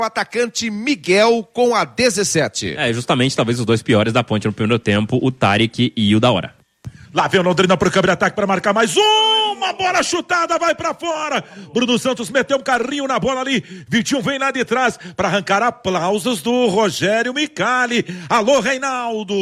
o atacante Miguel com a 17. Justamente talvez os dois piores da Ponte no primeiro tempo, o Tarek e o Daora. Lá vem o Londrina pro câmbio de ataque para marcar mais uma bola chutada, vai pra fora. Bruno Santos meteu um carrinho na bola ali. Vitinho vem lá de trás para arrancar aplausos do Rogério Micali. Alô, Reinaldo.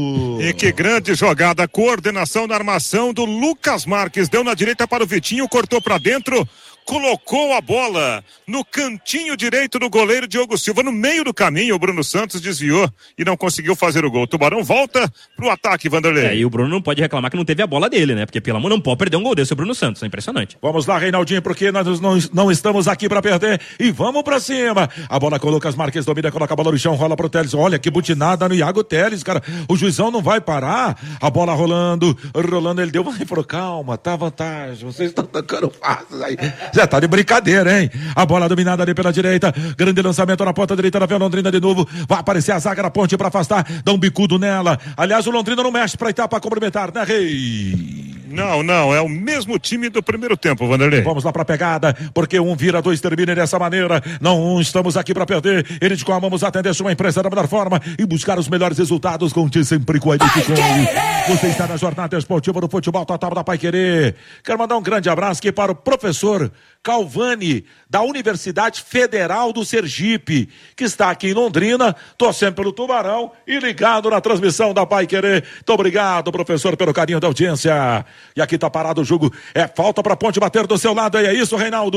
E que grande jogada, coordenação na armação do Lucas Marques. Deu na direita para o Vitinho, cortou para dentro. Colocou a bola no cantinho direito do goleiro Diogo Silva, no meio do caminho. O Bruno Santos desviou e não conseguiu fazer o gol. O Tubarão volta pro ataque, Vanderlei. E o Bruno não pode reclamar que não teve a bola dele, né? Porque pelo amor, não pode perder um gol desse, o Bruno Santos, é impressionante. Vamos lá, Reinaldinho, porque nós não estamos aqui para perder e vamos pra cima. A bola com o Lucas Marques, domina, coloca a bola no chão, rola pro Teles. Olha que butinada no Iago Teles, cara. O juizão não vai parar. A bola rolando, ele deu, vai pro calma, tá vantagem. Vocês estão tocando fácil aí. Já tá de brincadeira, hein? A bola dominada ali pela direita, grande lançamento na ponta direita, vem o Londrina de novo, vai aparecer a zaga na ponte pra afastar, dá um bicudo nela. Aliás, o Londrina não mexe pra etapa complementar, né, Rei? Não, é o mesmo time do primeiro tempo, Vanderlei. Vamos lá pra pegada, porque um vira, dois termina dessa maneira. Não estamos aqui pra perder. Eles vamos atender sua empresa da melhor forma e buscar os melhores resultados. Conte sempre com a Edificom. Você está na jornada esportiva do futebol total da Paiquerê. Quero mandar um grande abraço aqui para o professor Calvani, da Universidade Federal do Sergipe, que está aqui em Londrina, torcendo pelo Tubarão e ligado na transmissão da Paiquerê. Muito obrigado, professor, pelo carinho da audiência. E aqui tá parado o jogo, é falta pra Ponte bater do seu lado, é isso, Reinaldo?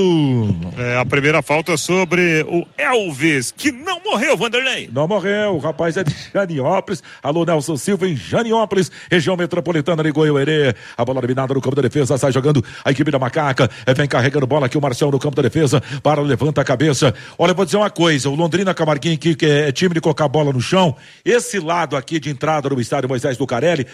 É a primeira falta sobre o Elvis, que não morreu, Vanderlei. Não morreu, o rapaz é de Janiópolis. Alô, Nelson Silva em Janiópolis, região metropolitana de Goiôerê. A bola eliminada no campo da defesa, sai jogando a equipe da Macaca, vem carregando bola aqui o Marcial no campo da defesa, levanta a cabeça. Olha, eu vou dizer uma coisa, o Londrina Camarguinho aqui, que é time de colocar a bola no chão, esse lado aqui de entrada no estádio Moisés Lucarelli,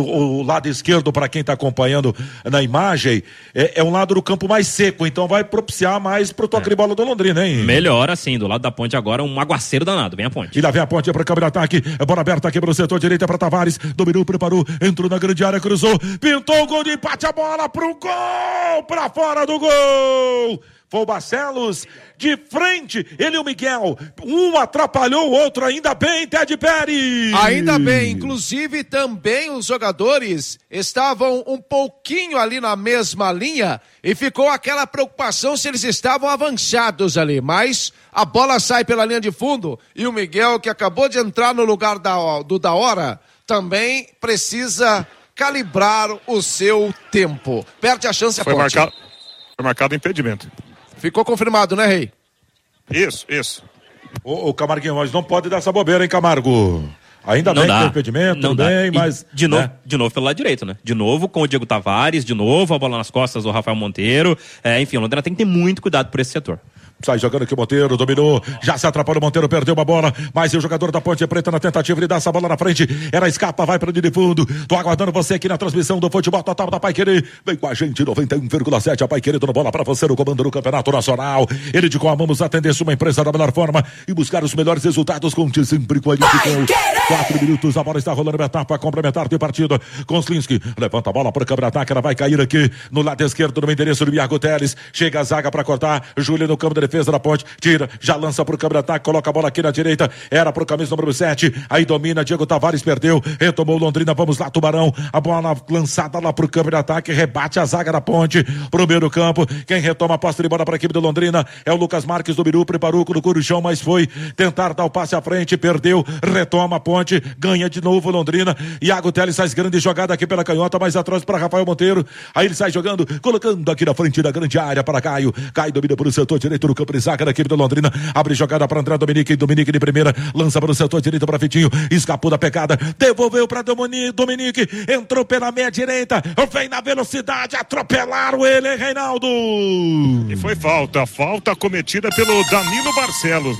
o lado esquerdo para quem tá acompanhando na imagem, é um lado do campo mais seco, então vai propiciar mais pro toque de bola do Londrina, hein? Melhor assim, do lado da Ponte agora um aguaceiro danado, vem a Ponte. E lá vem a Ponte para o câmbio de ataque, bola aberta aqui pelo setor direito para Tavares, dominou, preparou, entrou na grande área, cruzou, pintou o gol de empate, a bola pro gol, pra fora do gol! Foi o Barcelos, de frente, ele e o Miguel, um atrapalhou o outro, ainda bem, Ted Pérez. Ainda bem, inclusive também os jogadores estavam um pouquinho ali na mesma linha e ficou aquela preocupação se eles estavam avançados ali, mas a bola sai pela linha de fundo e o Miguel, que acabou de entrar no lugar do Daora, também precisa calibrar o seu tempo. Perde a chance a Ponte. Foi marcado impedimento. Ficou confirmado, né, Rei? Isso. Ô, Camarguinho, mas não pode dar essa bobeira, hein, Camargo? Ainda não bem que tem impedimento, não bem, dá. mas... De novo pelo lado direito, né? De novo com o Diego Tavares, de novo a bola nas costas do Rafael Monteiro. Enfim, o Londrina tem que ter muito cuidado por esse setor. Sai jogando aqui o Monteiro, dominou, já se atrapalhou o Monteiro, perdeu uma bola, mas o jogador da Ponte Preta na tentativa de dar essa bola na frente, ela escapa, vai para o de fundo. Tô aguardando você aqui na transmissão do futebol total da Paiquerê. Vem com a gente, 91,7, a Paiquerê dando bola para você no comando do Campeonato Nacional. Ele de como vamos atender sua empresa da melhor forma e buscar os melhores resultados, conte sempre com a Edificom. 4 minutos, a bola está rolando, etapa complementar de partida. Konslinski levanta a bola para o câmbio de ataque, ela vai cair aqui no lado esquerdo, no endereço do Iago Teles. Chega a zaga para cortar, Júlio no campo de defesa da Ponte, tira, já lança pro câmbio de ataque, coloca a bola aqui na direita, era pro camisa número 7, aí domina, Diego Tavares perdeu, retomou Londrina, vamos lá, Tubarão, a bola lançada lá pro câmbio de ataque, rebate a zaga da Ponte, pro meio do campo, quem retoma a posse de bola pra equipe do Londrina é o Lucas Marques, dominou, preparou, colocou no chão, mas foi tentar dar o passe à frente, perdeu, retoma a Ponte, ganha de novo Londrina, Iago Teles faz grande jogada aqui pela canhota, mais atrás para Rafael Monteiro, aí ele sai jogando, colocando aqui na frente da grande área para Caio domina por o setor direito do campo de zaga da equipe do Londrina, abre jogada para André Dominique de primeira, lança para o setor direito para Vitinho, escapou da pegada, devolveu para Dominique, entrou pela meia direita, vem na velocidade, atropelaram ele, Reinaldo. E foi falta cometida pelo Danilo Barcelos, né?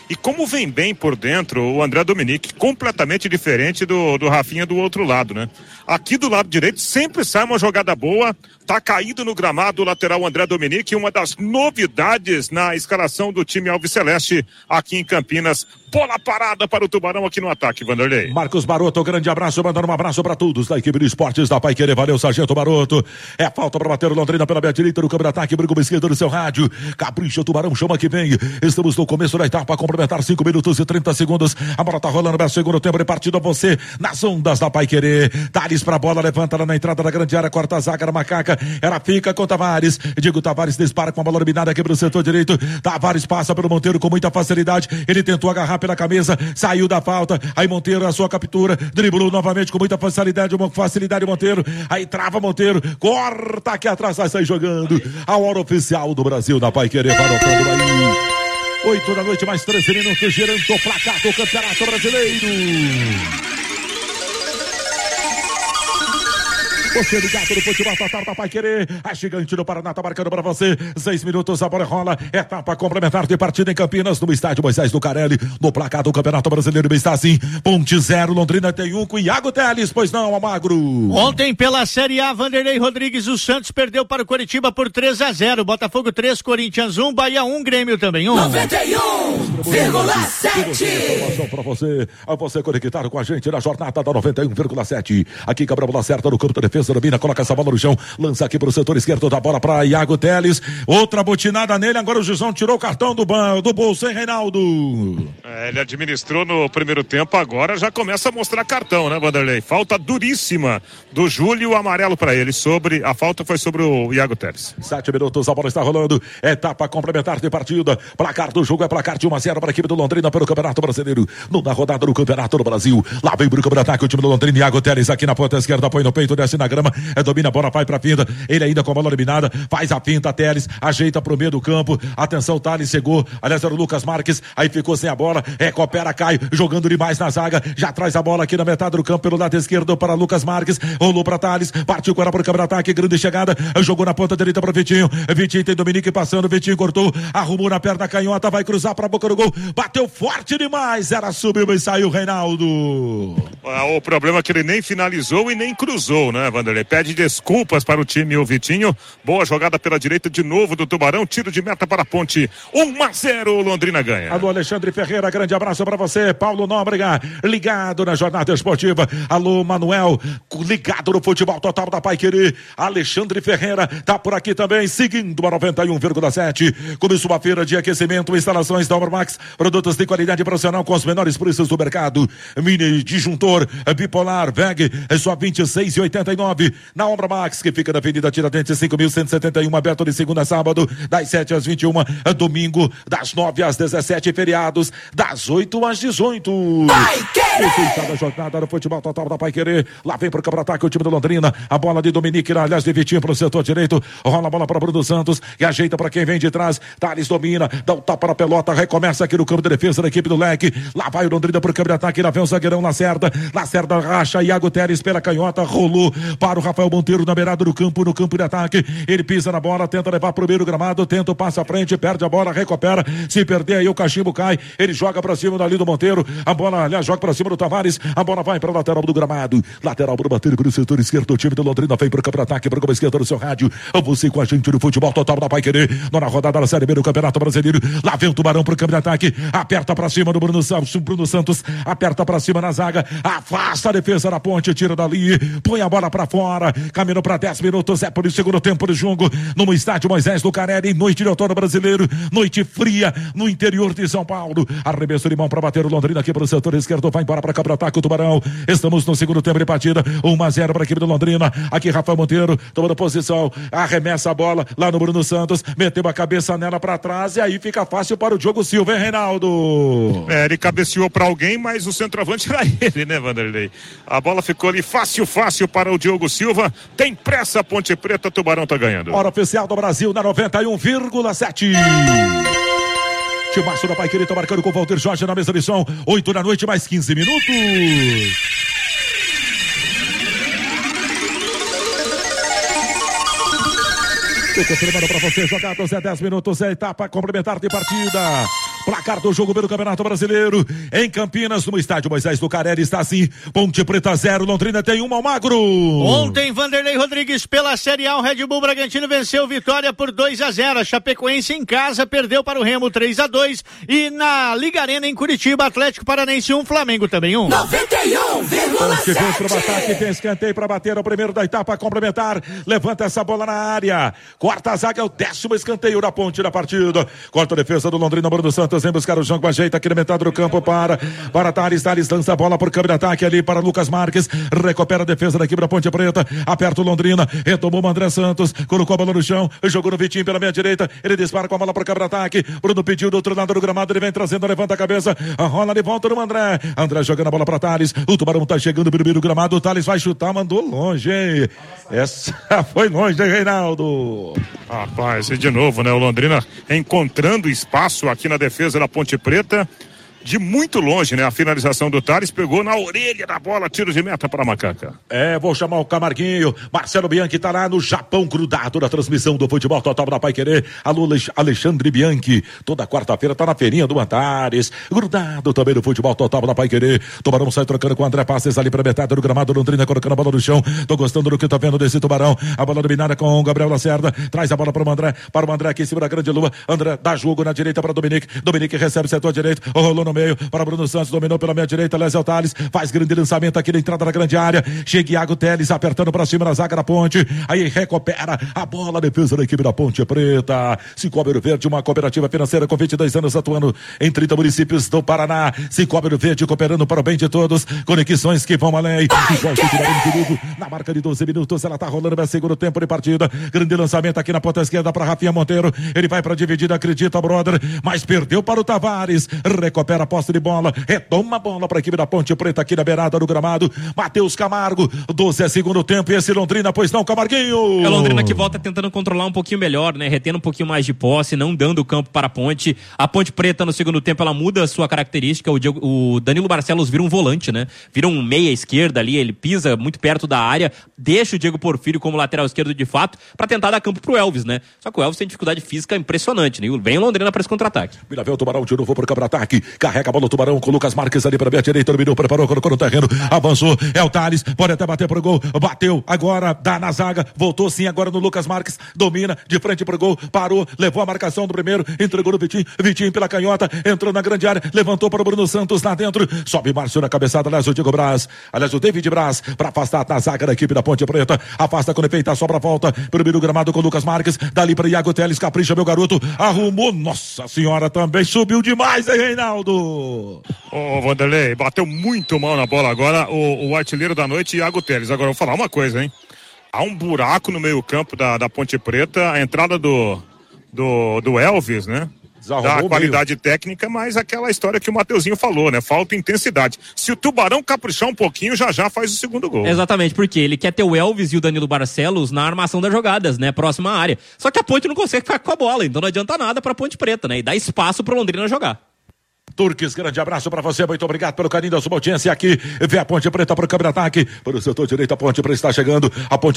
E como vem bem por dentro o André Dominique, completamente diferente do Rafinha do outro lado, né? Aqui do lado direito sempre sai uma jogada boa, tá caído no gramado o lateral André Dominique, uma das novidades na escalação do time Alves Celeste aqui em Campinas. Bola parada para o Tubarão aqui no ataque, Vanderlei. Marcos Baroto, grande abraço, mandando um abraço para todos da equipe de esportes da Paiquerê. Valeu, Sargento Baroto. É falta para bater o Londrina pela meia direita no campo de ataque, briga esquerda do seu rádio. Capricha o Tubarão, chama que vem. Estamos no começo da etapa, complementar 5 minutos e 30 segundos. A bola tá rolando, é segundo tempo de partida, você nas ondas da Paiquerê. Thales pra bola, levanta lá na entrada da grande área, corta a zaga da Macaca. Ela fica com o Tavares. Diego Tavares dispara com a bola eliminada aqui pro setor direito. Tavares passa pelo Monteiro com muita facilidade. Ele tentou agarrar pela camisa, saiu da falta. Aí Monteiro, a sua captura, driblou novamente com muita facilidade Monteiro. Aí trava Monteiro, corta aqui atrás, vai sair jogando. A hora oficial do Brasil na Paiquerê, varotando aí. 8 da noite, mais 13 minutos, girando o placar do Campeonato Brasileiro. Você ligado no futebol total da Paiquerê. A gigante do Paraná tá marcando para você. 6 minutos, a bola rola. Etapa complementar de partida em Campinas, no estádio Moisés Lucarelli. No placar do Campeonato Brasileiro está assim. Ponte 0, Londrina tem 1 com Iago Teles, pois não, Almagro. Ontem pela Série A, Vanderlei Rodrigues, o Santos perdeu para o Coritiba por 3-0. Botafogo 3, Corinthians 1, Bahia 1, Grêmio também 1. 91,7. Informação para você. A você conectado com a gente na jornada da 91,7. Aqui quebra a bola certa no campo da defesa. Domina, coloca essa bola no chão, lança aqui pro setor esquerdo da bola para Iago Teles, outra botinada nele, agora o Gizão tirou o cartão do bolso, hein, Reinaldo? Ele administrou no primeiro tempo, agora já começa a mostrar cartão, né, Vanderlei? Falta duríssima do Júlio, amarelo para ele, a falta foi sobre o Iago Teles. 7 minutos, a bola está rolando, etapa complementar de partida, placar do jogo é placar de 1-0 para a equipe do Londrina pelo Campeonato Brasileiro, na rodada do Campeonato do Brasil, lá vem pro campo de ataque o time do Londrina, Iago Teles aqui na ponta esquerda, põe no peito, desce na grama, domina a bola, vai pra finta, ele ainda com a bola eliminada, faz a finta, Teles, ajeita pro meio do campo, atenção, Thales chegou, aliás era o Lucas Marques, aí ficou sem a bola, recupera, cai, jogando demais na zaga, já traz a bola aqui na metade do campo, pelo lado esquerdo para Lucas Marques, rolou pra Thales, partiu com ela pro câmera ataque, grande chegada, jogou na ponta direita pro Vitinho tem Dominique passando, Vitinho cortou, arrumou na perna canhota, vai cruzar pra boca do gol, bateu forte demais, era subiu e saiu, Reinaldo. O problema é que ele nem finalizou e nem cruzou, né, Vanderlei? Pede desculpas para o time, o Vitinho. Boa jogada pela direita de novo do Tubarão. Tiro de meta para a Ponte. 1-0, Londrina ganha. Alô, Alexandre Ferreira, grande abraço para você. Paulo Nóbrega, ligado na jornada esportiva. Alô, Manuel, ligado no futebol total da Paiquerê. Alexandre Ferreira tá por aqui também, seguindo a 91,7. Começou a feira de aquecimento, instalações da Max, produtos de qualidade profissional com os menores preços do mercado. Mini disjuntor, bipolar, VEG, é só R$26,89. Na Obra Max, que fica na Avenida Tiradentes 5.171, aberto de segunda a sábado, das 7 às 21, domingo, das 9 às 17, feriados, das 8 às 18. Fechada a jornada no futebol total da Paiquerê. Lá vem pro campo de ataque o time do Londrina. A bola de Dominique, aliás, de Vitinho pro setor direito. Rola a bola para Bruno Santos e ajeita para quem vem de trás. Thales domina, dá um tapa na pelota, recomeça aqui no campo de defesa da equipe do Leque. Lá vai o Londrina pro campo de ataque. Lá vem o zagueirão Lacerda. Lacerda racha, Iago Teles pela canhota, rolou para o Rafael Monteiro na beirada do campo, no campo de ataque. Ele pisa na bola, tenta levar pro meio do gramado, tenta o passe à frente, perde a bola, recupera. Se perder aí o cachimbo cai. Ele joga pra cima dali do Monteiro. A bola, aliás, joga pra cima do Tavares. A bola vai pra lateral do gramado. Lateral pro bater pro setor esquerdo. O time do Londrina vem pro campo de ataque, pro campo esquerdo do seu rádio. Você com a gente no futebol total da Paiquerê. Na rodada da Série B do Campeonato Brasileiro. Lá vem o Tubarão pro campo de ataque. Aperta pra cima do Bruno Santos. Aperta pra cima na zaga. Afasta a defesa da Ponte. Tira dali. Põe a bola pra fora. Caminhou pra 10 minutos. É por isso segundo tempo do jogo. No estádio Moisés Lucarelli. Noite de outono brasileiro. Noite fria no interior de São Paulo. Arremesso de mão pra bater o Londrina aqui pro setor esquerdo. Vai embora pra cá pro ataque o Tubarão. Estamos no segundo tempo de partida. 1-0 para a equipe do Londrina. Aqui Rafael Monteiro tomando posição. Arremessa a bola lá no Bruno Santos. Meteu a cabeça nela pra trás. E aí fica fácil para o Diogo Silva, hein, Reinaldo? Ele cabeceou pra alguém, mas o centroavante era ele, né, Vanderlei? A bola ficou ali fácil para o Diogo Silva. Tem pressa, Ponte Preta, Tubarão tá ganhando. Hora oficial do Brasil na 91,7. Timaço da Paiquerê, tá marcando com o Walter Jorge na mesa de som. 8 da noite, mais 15 minutos. Estou confirmando para você, jogados 10 minutos, é etapa complementar de partida. Placar do jogo pelo Campeonato Brasileiro. Em Campinas, no estádio Moisés do Carelli, está assim. Ponte Preta 0, Londrina tem 1 ao Magro. Ontem, Vanderlei Rodrigues, pela Série A, o Red Bull Bragantino venceu Vitória por 2-0. A Chapecoense em casa perdeu para o Remo 3-2. E na Liga Arena, em Curitiba, Atlético Paranense 1, Flamengo também 1. 91,7. Vem pro ataque, tem escanteio para bater o primeiro da etapa complementar. Levanta essa bola na área. Quarta zaga, é o 10º escanteio da Ponte da partida. Quarta defesa do Londrina, Bruno Santos vem buscar o jogo com a jeito aqui na metade do campo para Thales. Thales lança a bola por câmbio de ataque ali para Lucas Marques. Recupera a defesa da equipe da Ponte Preta. Aperta o Londrina. Retomou o André Santos. Colocou a bola no chão. Jogou no Vitinho pela meia direita. Ele dispara com a bola por câmbio de ataque. Bruno pediu do outro lado do gramado. Ele vem trazendo, levanta a cabeça. A rola de volta no André. André jogando a bola para Thales. O Tubarão tá chegando pelo meio do gramado. O Thales vai chutar. Mandou longe, hein? Essa foi longe, hein, Reinaldo? Rapaz, e de novo, né? O Londrina encontrando espaço aqui na defesa da Ponte Preta. De muito longe, né? A finalização do Thales pegou na orelha da bola, tiro de meta para a Macaca. Vou chamar o Camarguinho. Marcelo Bianchi tá lá no Japão, grudado na transmissão do futebol total da Paiquerê. Alô, Alexandre Bianchi. Toda quarta-feira tá na feirinha do Antares. Grudado também no futebol total da Paiquerê. Tubarão sai trocando com o André Passes ali pra metade do gramado. Londrina colocando a bola no chão. Tô gostando do que tá vendo desse Tubarão. A bola dominada com o Gabriel Lacerda. Traz a bola para o André aqui em cima da grande lua. André dá jogo na direita para Dominique. Dominique recebe setor direito. Rolou no meio para Bruno Santos, dominou pela meia direita, Lézio Thales, faz grande lançamento aqui na entrada da grande área, chega Iago Teles apertando para cima na zaga da Ponte, aí recupera a bola, a defesa da equipe da Ponte Preta. Cicobi Ouro Verde, uma cooperativa financeira com 22 anos atuando em 30 municípios do Paraná. Cicobi Ouro Verde cooperando para o bem de todos, conexões que vão além. Na marca de 12 minutos, ela tá rolando, é segundo tempo de partida, grande lançamento aqui na ponta esquerda para Rafinha Monteiro, ele vai para dividida, acredita, brother, mas perdeu para o Tavares, recupera a posse de bola, retoma a bola para a equipe da Ponte Preta aqui na beirada do gramado. Matheus Camargo, 12 é segundo tempo, e esse Londrina, pois não, Camarguinho? É Londrina que volta tentando controlar um pouquinho melhor, né? Retendo um pouquinho mais de posse, não dando o campo para a Ponte. A Ponte Preta no segundo tempo, ela muda a sua característica. O Danilo Barcelos vira um volante, né? Vira um meia esquerda ali, ele pisa muito perto da área, deixa o Diego Porfírio como lateral esquerdo de fato, para tentar dar campo pro Elvis, né? Só que o Elvis tem dificuldade física impressionante, né? Vem o Londrina para esse contra-ataque. Mira, vem o Tubarão de novo pro contra-ataque, carrega a bola o Tubarão com o Lucas Marques ali para a direita, dominou, preparou, colocou no terreno, avançou, é o Thales, pode até bater pro gol, bateu, agora dá na zaga, voltou sim agora no Lucas Marques, domina, de frente pro gol, parou, levou a marcação do primeiro, entregou no Vitinho pela canhota, entrou na grande área, levantou para o Bruno Santos lá dentro, sobe Márcio na cabeçada, aliás o Diego Braz, aliás o David Braz, para afastar na zaga da equipe da Ponte Preta, afasta quando feita, sobra a volta, primeiro gramado com o Lucas Marques, dali para Iago Teles, capricha meu garoto, arrumou, nossa senhora, também subiu demais, hein, Reinaldo? Ô, Vanderlei, bateu muito mal na bola agora o artilheiro da noite, Iago Teles. Agora eu vou falar uma coisa, hein? Há um buraco no meio campo da Ponte Preta, a entrada do Elvis, né? Da qualidade técnica, mas aquela história que o Mateuzinho falou, né? Falta intensidade. Se o Tubarão caprichar um pouquinho, já faz o segundo gol. Exatamente, porque ele quer ter o Elvis e o Danilo Barcelos na armação das jogadas, né? Próxima à área. Só que a Ponte não consegue ficar com a bola, então não adianta nada pra Ponte Preta, né? E dá espaço pro Londrina jogar. Turques, grande abraço pra você, muito obrigado pelo carinho da sua audiência aqui, vê a Ponte Preta pro câmbio de ataque, pelo setor direito a Ponte Preta está chegando,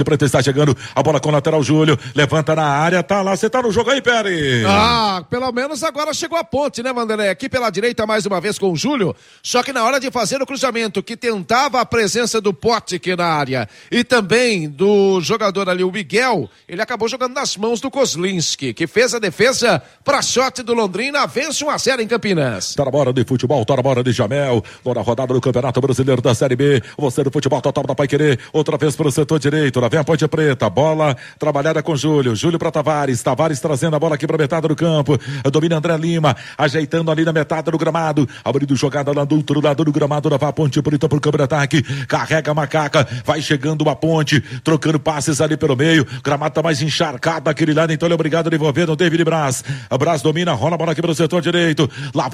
a bola com o lateral Júlio, levanta na área, tá lá, você tá no jogo aí, Pérez? Pelo menos agora chegou a Ponte, né, Vanderlei? Aqui pela direita mais uma vez com o Júlio, só que na hora de fazer o cruzamento, que tentava a presença do Potic na área, e também do jogador ali, o Miguel, ele acabou jogando nas mãos do Kozlinski, que fez a defesa pra sorte do Londrina, vence 1-0 em Campinas. Tá na hora de futebol, tá na hora de Jamel, na rodada do Campeonato Brasileiro da Série B, você do futebol total da Paiquerê, outra vez pro setor direito, lá vem a Ponte Preta, bola trabalhada com Júlio pra Tavares trazendo a bola aqui pra metade do campo, domina André Lima, ajeitando ali na metade do gramado, abrindo jogada lá do outro lado do gramado, leva a Ponte Preta pro campo de ataque, carrega a Macaca, vai chegando a Ponte, trocando passes ali pelo meio, o gramado tá mais encharcado daquele lado, então ele é obrigado a devolver no David Braz, a Braz domina, rola a bola aqui pelo setor direito, lá vai de novo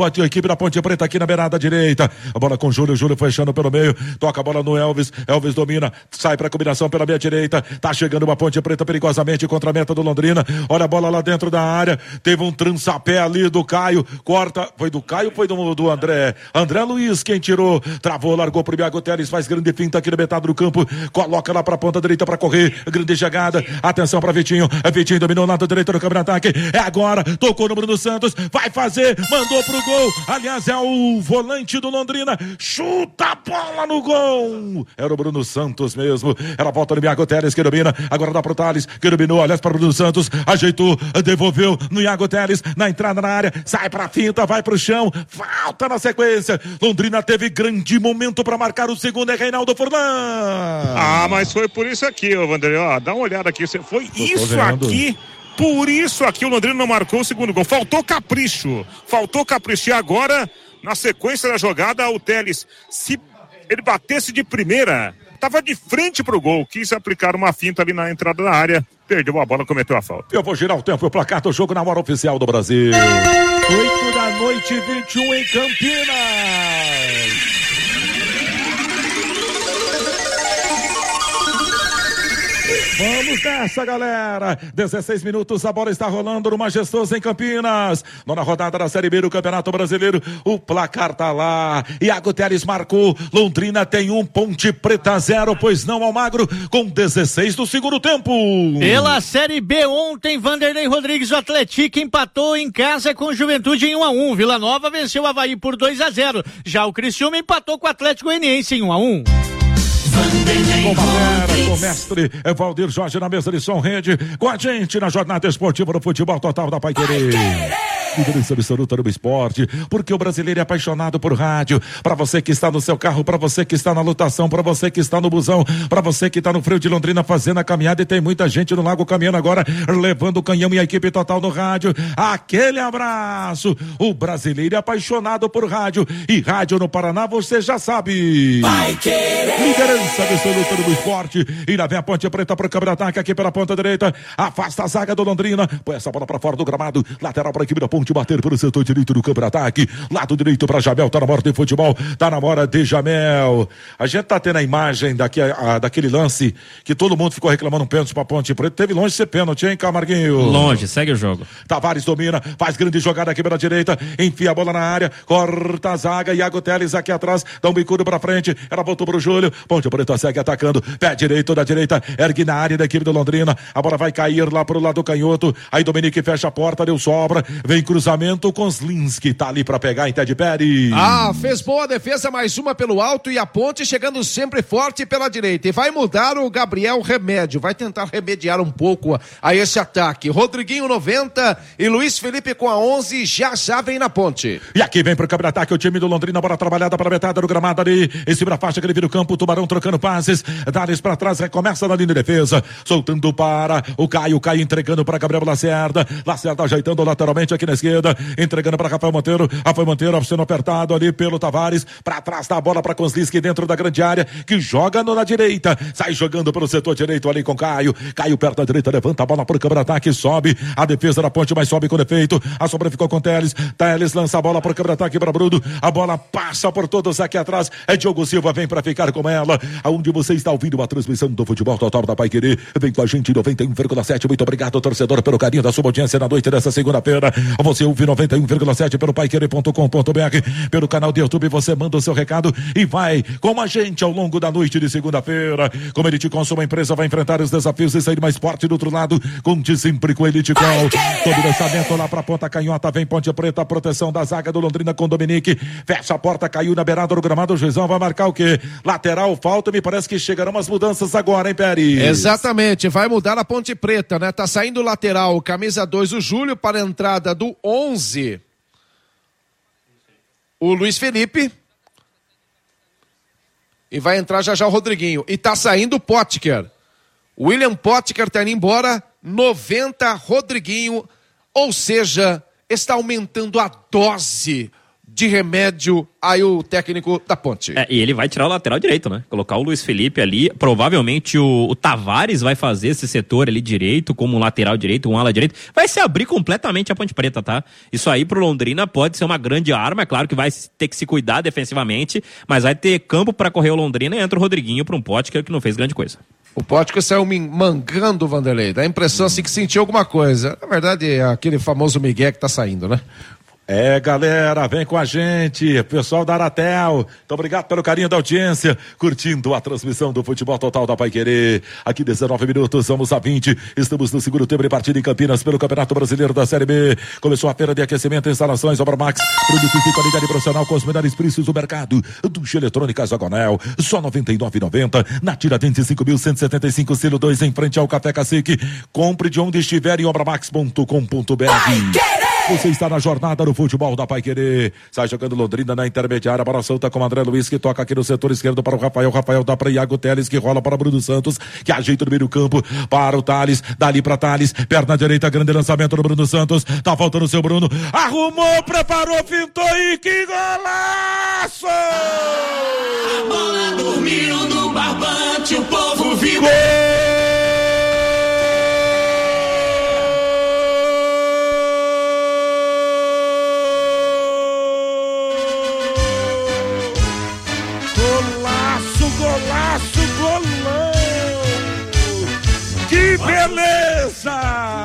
nova equipe da Ponte Preta aqui na beirada direita. A bola com Júlio fechando pelo meio, toca a bola no Elvis domina, sai pra combinação pela meia direita, tá chegando uma Ponte Preta perigosamente contra a meta do Londrina, olha a bola lá dentro da área, teve um trançapé ali do Caio, corta, foi do Caio, foi do André Luiz quem tirou, travou, largou pro Iago Teles, faz grande finta aqui na metade do campo, coloca lá pra ponta direita pra correr, grande jogada, atenção pra Vitinho dominou o lado direito do câmbio de ataque, é agora, tocou no Bruno Santos, vai fazer, mandou pro gol, aliás é o volante do Londrina, chuta a bola no gol, era o Bruno Santos mesmo, ela volta no Iago Teles que domina, agora dá pro Thales, que dominou, aliás para o Bruno Santos, ajeitou, devolveu no Iago Teles, na entrada na área, sai pra finta, vai pro chão, falta na sequência, Londrina teve grande momento para marcar o segundo, é Reinaldo Furlan. Mas foi por isso aqui, ô Vanderlei, dá uma olhada aqui, foi isso aqui. Por isso aqui o Londrina não marcou o segundo gol. Faltou capricho. E agora, na sequência da jogada, o Teles, se ele batesse de primeira, estava de frente pro gol. Quis aplicar uma finta ali na entrada da área. Perdeu a bola, cometeu a falta. Eu vou girar o tempo e o placar do jogo na hora oficial do Brasil. 8h21 em Campinas. Vamos nessa, galera. 16 minutos, a bola está rolando no Majestoso em Campinas. Nona rodada da Série B do Campeonato Brasileiro. O placar tá lá. Iago Teles marcou. Londrina tem 1, Ponte Preta 0, pois não, Almagro, com 16 do segundo tempo. Pela Série B ontem, Vanderlei Rodrigues, o Atlético empatou em casa com o Juventude em 1-1. Vila Nova venceu o Avaí por 2-0. Já o Criciúma empatou com o Atlético Goianiense em 1-1. Com o mestre Valdir Jorge na mesa de som rede, com a gente na jornada esportiva do futebol total da Paiquerê. Liderança absoluta no esporte, porque o brasileiro é apaixonado por rádio. Para você que está no seu carro, para você que está na lotação, para você que está no busão, para você que está no frio de Londrina fazendo a caminhada, e tem muita gente no Lago caminhando agora, levando o canhão e a equipe total no rádio. Aquele abraço. O brasileiro é apaixonado por rádio, e rádio no Paraná você já sabe. Liderança absoluta do esporte, e lá vem a Ponte Preta para o câmbio de ataque aqui pela ponta direita, afasta a zaga do Londrina, põe essa bola para fora do gramado, lateral para a equipe da Ponte bater pelo setor direito do campo de ataque, lado direito para Jamel, tá na hora de futebol, tá na hora de Jamel. A gente tá tendo a imagem daquele lance que todo mundo ficou reclamando, um pênalti pra Ponte Preta, teve longe de ser pênalti, hein, Camarguinho? Longe, segue o jogo. Tavares domina, faz grande jogada aqui pela direita, enfia a bola na área, corta a zaga, Iago Teles aqui atrás, dá um bicudo pra frente, ela voltou pro Júlio, Ponte Preta segue atacando, pé direito da direita, ergue na área da equipe do Londrina, a bola vai cair lá pro lado canhoto, aí Dominique fecha a porta, deu sobra, vem cruzamento com Slinski, tá ali pra pegar em Ted Pérez. Fez boa defesa, mais uma pelo alto, e a Ponte chegando sempre forte pela direita, e vai mudar o Gabriel Remédio, vai tentar remediar um pouco a esse ataque. Rodriguinho 90 e Luiz Felipe com a 11 já vem na Ponte. E aqui vem pro campo de ataque o time do Londrina, bola trabalhada para metade do gramado ali, em cima da faixa que ele vira o campo, o Tubarão trocando passes, Dales pra trás, recomeça na linha de defesa, soltando para o Caio entregando para Gabriel Lacerda ajeitando lateralmente aqui na esquerda, entregando para Rafael Monteiro sendo apertado ali pelo Tavares, para trás da bola para Kozlinski dentro da grande área, que joga na direita, sai jogando pelo setor direito ali com Caio perto da direita, levanta a bola pro campo de ataque, sobe a defesa da Ponte, mas sobe com defeito, a sobra ficou com Teles lança a bola pro campo de ataque para Bruno, a bola passa por todos aqui atrás, é Diogo Silva, vem para ficar com ela, aonde você está ouvindo a transmissão do futebol total da Paiquerê, vem com a gente 91,7, muito obrigado torcedor pelo carinho da sua audiência na noite dessa segunda-feira, você ouve 91,7 pelo paiquerê.com.br, pelo canal do YouTube, você manda o seu recado e vai com a gente ao longo da noite de segunda-feira. Como Elite Com, sua empresa vai enfrentar os desafios e sair mais forte do outro lado, conte sempre com Elite Com. Todo lançamento lá pra ponta canhota, vem Ponte Preta, a proteção da zaga do Londrina com Dominique, fecha a porta, caiu na beirada do gramado, o juizão vai marcar o quê? Lateral, falta, me parece que chegarão as mudanças agora, hein, Pérez? Exatamente, vai mudar a Ponte Preta, né? Tá saindo o lateral, camisa 2, o Júlio, para a entrada do 11, o Luiz Felipe, e vai entrar já o Rodriguinho, e tá saindo o Potker, William Potker tá indo embora, 90, Rodriguinho, ou seja, está aumentando a dose de remédio aí o técnico da Ponte. E ele vai tirar o lateral direito, né? Colocar o Luiz Felipe ali. Provavelmente o Tavares vai fazer esse setor ali direito, como um lateral direito, um ala direito. Vai se abrir completamente a Ponte Preta, tá? Isso aí pro Londrina pode ser uma grande arma. É claro que vai ter que se cuidar defensivamente, mas vai ter campo para correr o Londrina e entra o Rodriguinho para um Potker que não fez grande coisa. O Potker saiu mangando o Vanderlei. Dá a impressão assim que sentiu alguma coisa. Na verdade, é aquele famoso Miguel que tá saindo, né? Galera, vem com a gente, pessoal da Aratel, muito obrigado pelo carinho da audiência, curtindo a transmissão do Futebol Total da Paiquerê, aqui 19 minutos, vamos a 20, estamos no segundo tempo de partida em Campinas pelo Campeonato Brasileiro da Série B, começou a feira de aquecimento e instalações Obra Max, produtos de qualidade profissional com os melhores preços do mercado, Ducha Eletrônica Zagonel, só R$ 99,90, na Tiradentes 5.175, selo 2 em frente ao Café Cacique, compre de onde estiver em obramax.com.br. Você está na jornada do futebol da Paiquerê. Sai jogando Londrina na intermediária. Bola solta com o André Luiz, que toca aqui no setor esquerdo para o Rafael. Rafael dá para Iago Teles, que rola para Bruno Santos, que ajeita no meio do campo para o Thales. Dali para Thales. Perna direita, grande lançamento do Bruno Santos. Tá faltando o seu Bruno. Arrumou, preparou, fintou e que golaço! A bola dormiu no barbante, o povo viu. Que beleza!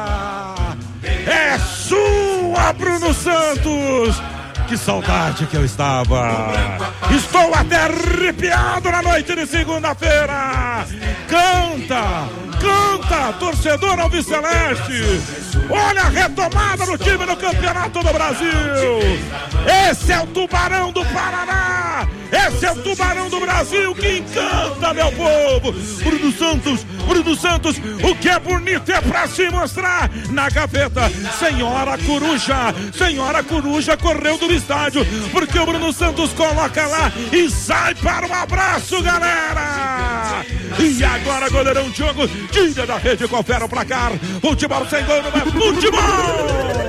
É sua, Bruno Santos! Que saudade que eu estava! Estou até arrepiado na noite de segunda-feira! Canta! Canta, torcedor alviceleste! Olha a retomada do time no Campeonato do Brasil! Esse é o Tubarão do Paraná! Esse é o Tubarão do Brasil que encanta, meu povo! Bruno Santos, o que é bonito é pra se mostrar na gaveta. Senhora Coruja correu do estádio, porque o Bruno Santos coloca lá e sai para um abraço, galera! E agora, goleirão Diogo, tira da rede, confere o placar. Futebol sem gol não é futebol!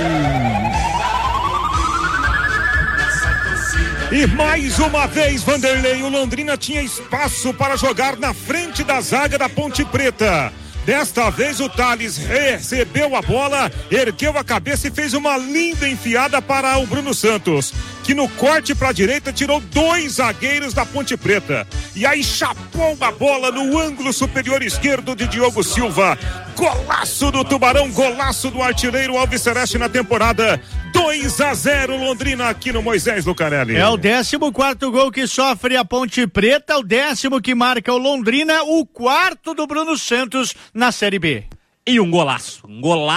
E mais uma vez, Vanderlei, o Londrina tinha espaço para jogar na frente da zaga da Ponte Preta. Desta vez o Thales recebeu a bola, ergueu a cabeça e fez uma linda enfiada para o Bruno Santos, que no corte para a direita tirou 2 zagueiros da Ponte Preta. E aí chapou a bola no ângulo superior esquerdo de Diogo Silva. Golaço do Tubarão, golaço do artilheiro alviceleste na temporada. 2-0 Londrina aqui no Moisés Lucarelli. É o 14º gol que sofre a Ponte Preta, o 10º que marca o Londrina, o 4º do Bruno Santos na Série B. E um golaço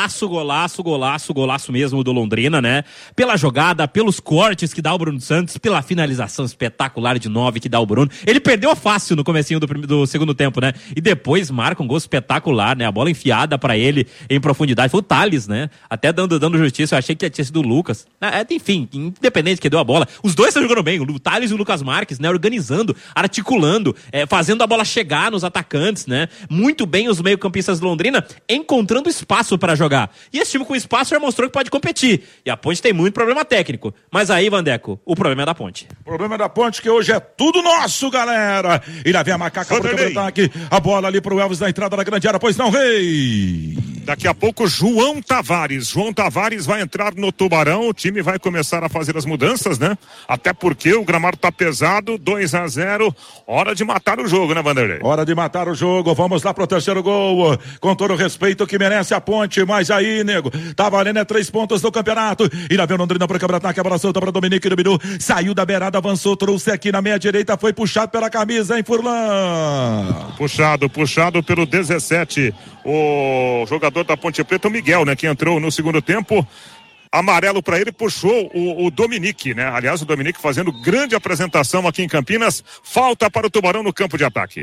mesmo do Londrina, né? Pela jogada, pelos cortes que dá o Bruno Santos, pela finalização espetacular de 9 que dá o Bruno. Ele perdeu fácil no comecinho do segundo tempo, né? E depois marca um gol espetacular, né? A bola enfiada pra ele em profundidade. Foi o Thales, né? Até dando justiça, eu achei que tinha sido o Lucas. Enfim, independente que deu a bola. Os dois estão jogando bem, o Thales e o Lucas Marques, né? Organizando, articulando, fazendo a bola chegar nos atacantes, né? Muito bem os meio-campistas do Londrina, encontrando espaço para jogar. E esse time com espaço já mostrou que pode competir. E a Ponte tem muito problema técnico. Mas aí, Vandeco, o problema é da Ponte. O problema é da Ponte, que hoje é tudo nosso, galera. E lá vem a macaca para o ataque. A bola ali pro Elvis na entrada da grande área. Pois não, Rei? Daqui a pouco, João Tavares vai entrar no Tubarão. O time vai começar a fazer as mudanças, né? Até porque o gramado tá pesado. 2-0. Hora de matar o jogo, né, Vanderlei? Hora de matar o jogo. Vamos lá pro terceiro gol. Com todo o respeito que merece a Ponte. Mas aí, nego, tá valendo 3 pontos no campeonato. E lá vem o Londrina pro quebra-ataque. A bola solta pra Dominique, dominou. Saiu da beirada, avançou, trouxe aqui na meia direita. Foi puxado pela camisa, hein, Furlan? Puxado pelo 17. O jogador da Ponte Preta, o Miguel, né, que entrou no segundo tempo. Amarelo para ele, puxou o Dominique, né? Aliás, o Dominique fazendo grande apresentação aqui em Campinas. Falta para o Tubarão no campo de ataque.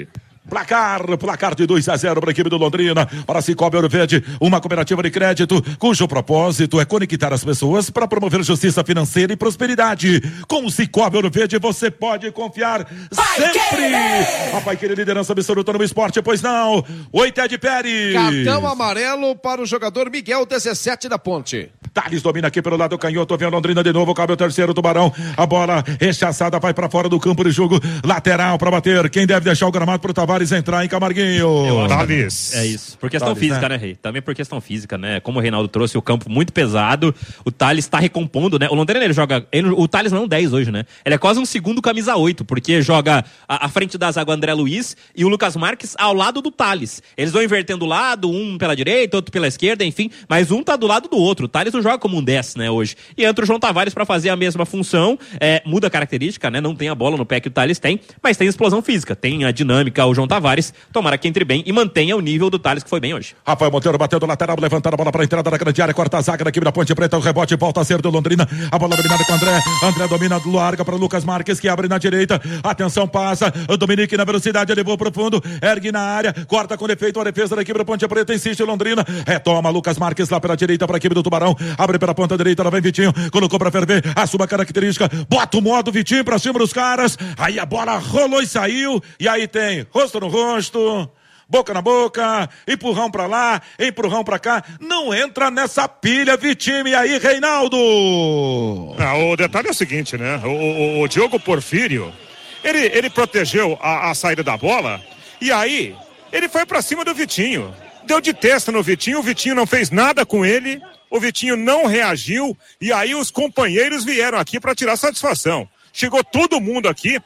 Placar de 2-0 para a equipe do Londrina, para Cicobi Ouro Verde, uma cooperativa de crédito cujo propósito é conectar as pessoas para promover justiça financeira e prosperidade. Com o Cicobi Ouro Verde você pode confiar sempre. A Paiquerê liderança absoluta no esporte, pois não. Oi, Ted Pérez. Cartão amarelo para o jogador Miguel, 17 da Ponte. Thales domina aqui pelo lado canhoto, vem a Londrina de novo, cabe o terceiro Tubarão, a bola rechaçada, vai para fora do campo de jogo, lateral para bater, quem deve deixar o gramado pro Tavares entrar em Camarguinho? Thales. É isso, por questão física, né, Rei? Também por questão física, né? Como o Reinaldo trouxe o campo muito pesado, o Thales tá recompondo, né? O Londrina, ele joga, o Thales não é um 10 hoje, né? Ele é quase um segundo camisa 8, porque joga à frente da zaga o André Luiz e o Lucas Marques ao lado do Thales. Eles vão invertendo o lado, um pela direita, outro pela esquerda, enfim, mas um tá do lado do outro. O Thales não joga como um 10, né, hoje. E entra o João Tavares pra fazer a mesma função, muda a característica, né, não tem a bola no pé que o Thales tem, mas tem explosão física, tem a dinâmica, o João Tavares, tomara que entre bem e mantenha o nível do Thales que foi bem hoje. Rafael Monteiro bateu do lateral, levantando a bola pra entrada da grande área, corta a zaga da equipe da Ponte Preta, o rebote volta a ser do Londrina, a bola dominada com o André domina, larga para Lucas Marques, que abre na direita, atenção, passa, o Dominique na velocidade, levou pro fundo, ergue na área, corta com defeito a defesa da equipe da Ponte Preta, insiste Londrina, retoma Lucas Marques lá pela direita para a equipe do Tubarão, abre pela ponta direita, lá vem Vitinho, colocou pra ferver, a sua característica, bota o modo Vitinho pra cima dos caras, aí a bola rolou e saiu, e aí tem rosto no rosto, boca na boca, empurrão pra lá, empurrão pra cá, não entra nessa pilha, Vitinho, e aí, Reinaldo? O detalhe é o seguinte, né, o Diogo Porfírio, ele protegeu a saída da bola, e aí, ele foi pra cima do Vitinho, deu de testa no Vitinho, o Vitinho não fez nada com ele, o Vitinho não reagiu, e aí os companheiros vieram aqui para tirar satisfação. Chegou todo mundo aqui,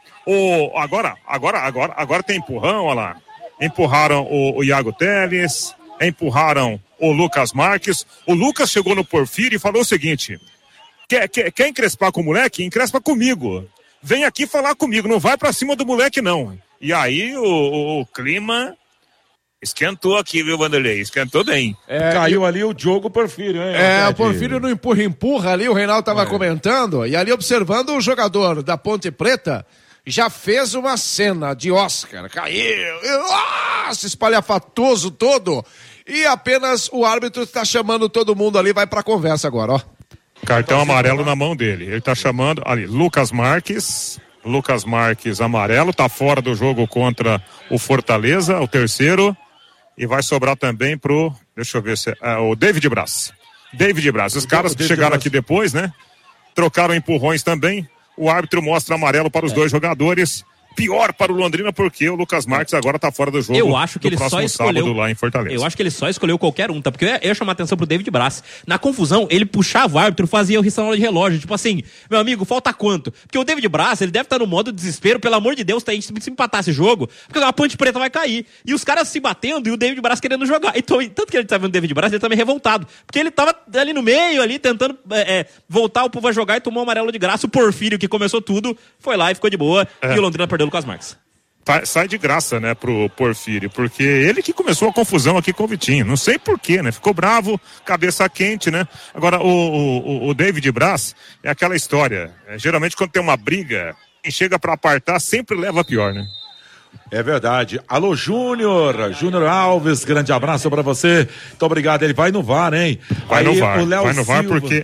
agora tem empurrão, olha lá. Empurraram o Iago Teles, empurraram o Lucas Marques, o Lucas chegou no Porfírio e falou o seguinte, quer encrespar com o moleque? Encrespa comigo, vem aqui falar comigo, não vai para cima do moleque não. E aí o clima... esquentou aqui, viu, Vanderlei? Esquentou bem. Caiu ali o Diogo Porfírio, hein? O Porfírio no empurra ali, o Reinaldo tava comentando, e ali observando o jogador da Ponte Preta, já fez uma cena de Oscar, caiu, se espalhafatoso todo, e apenas o árbitro tá chamando todo mundo ali, vai pra conversa agora, ó. Cartão amarelo na mão dele, ele tá chamando ali, Lucas Marques amarelo, tá fora do jogo contra o Fortaleza, o terceiro, e vai sobrar também pro, deixa eu ver se o David Braz. Os caras que chegaram aqui depois, né, trocaram empurrões também, o árbitro mostra amarelo para os dois jogadores, pior para o Londrina porque o Lucas Marques agora tá fora do jogo. Eu acho que ele só escolheu lá em Fortaleza. Eu acho que ele só escolheu qualquer um, tá? Porque eu ia chamar a atenção pro David Braz. Na confusão, ele puxava o árbitro, fazia o risco de relógio, tipo assim, meu amigo, falta quanto? Porque o David Braz, ele deve estar no modo desespero, pelo amor de Deus, tá aí, se empatar esse jogo, porque a Ponte Preta vai cair. E os caras se batendo e o David Braz querendo jogar. Então, tanto que ele tá vendo o David Braz, ele tá meio revoltado. Porque ele tava ali no meio, ali, tentando voltar o povo a jogar e tomou um amarelo de graça. O Porfírio, que começou tudo, foi lá e ficou de boa. E o Londrina perdeu o Lucas Marques. Sai de graça, né, pro Porfírio, porque ele que começou a confusão aqui com o Vitinho, não sei porquê, né, ficou bravo, cabeça quente, né, agora o David Braz é aquela história, geralmente quando tem uma briga, quem chega pra apartar sempre leva a pior, né. É verdade. Alô, Júnior Alves, grande abraço pra você, muito obrigado, ele vai no VAR, hein. Vai no VAR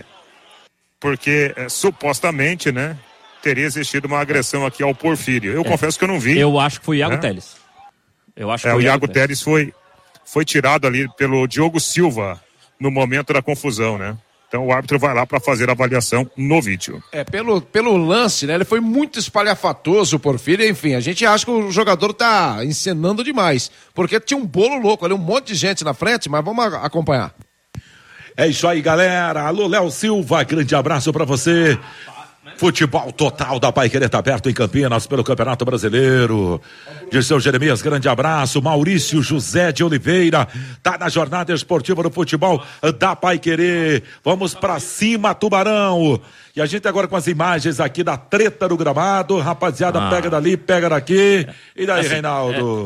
porque supostamente, né, teria existido uma agressão aqui ao Porfírio. Eu confesso que eu não vi. Eu acho que foi o Iago Teles. O Iago Teles foi tirado ali pelo Diogo Silva no momento da confusão, né? Então o árbitro vai lá para fazer a avaliação no vídeo. Pelo lance, né? Ele foi muito espalhafatoso, o Porfírio, enfim, a gente acha que o jogador tá encenando demais, porque tinha um bolo louco ali, um monte de gente na frente, mas vamos acompanhar. É isso aí, galera. Alô, Léo Silva, grande abraço para você. Futebol total da Paiquerê tá aberto em Campinas pelo Campeonato Brasileiro. Dirceu Jeremias, grande abraço. Maurício José de Oliveira tá na jornada esportiva do futebol da Paiquerê. Vamos pra cima, Tubarão. E a gente agora com as imagens aqui da treta do gramado. Rapaziada, pega dali, pega daqui. E daí, assim, Reinaldo?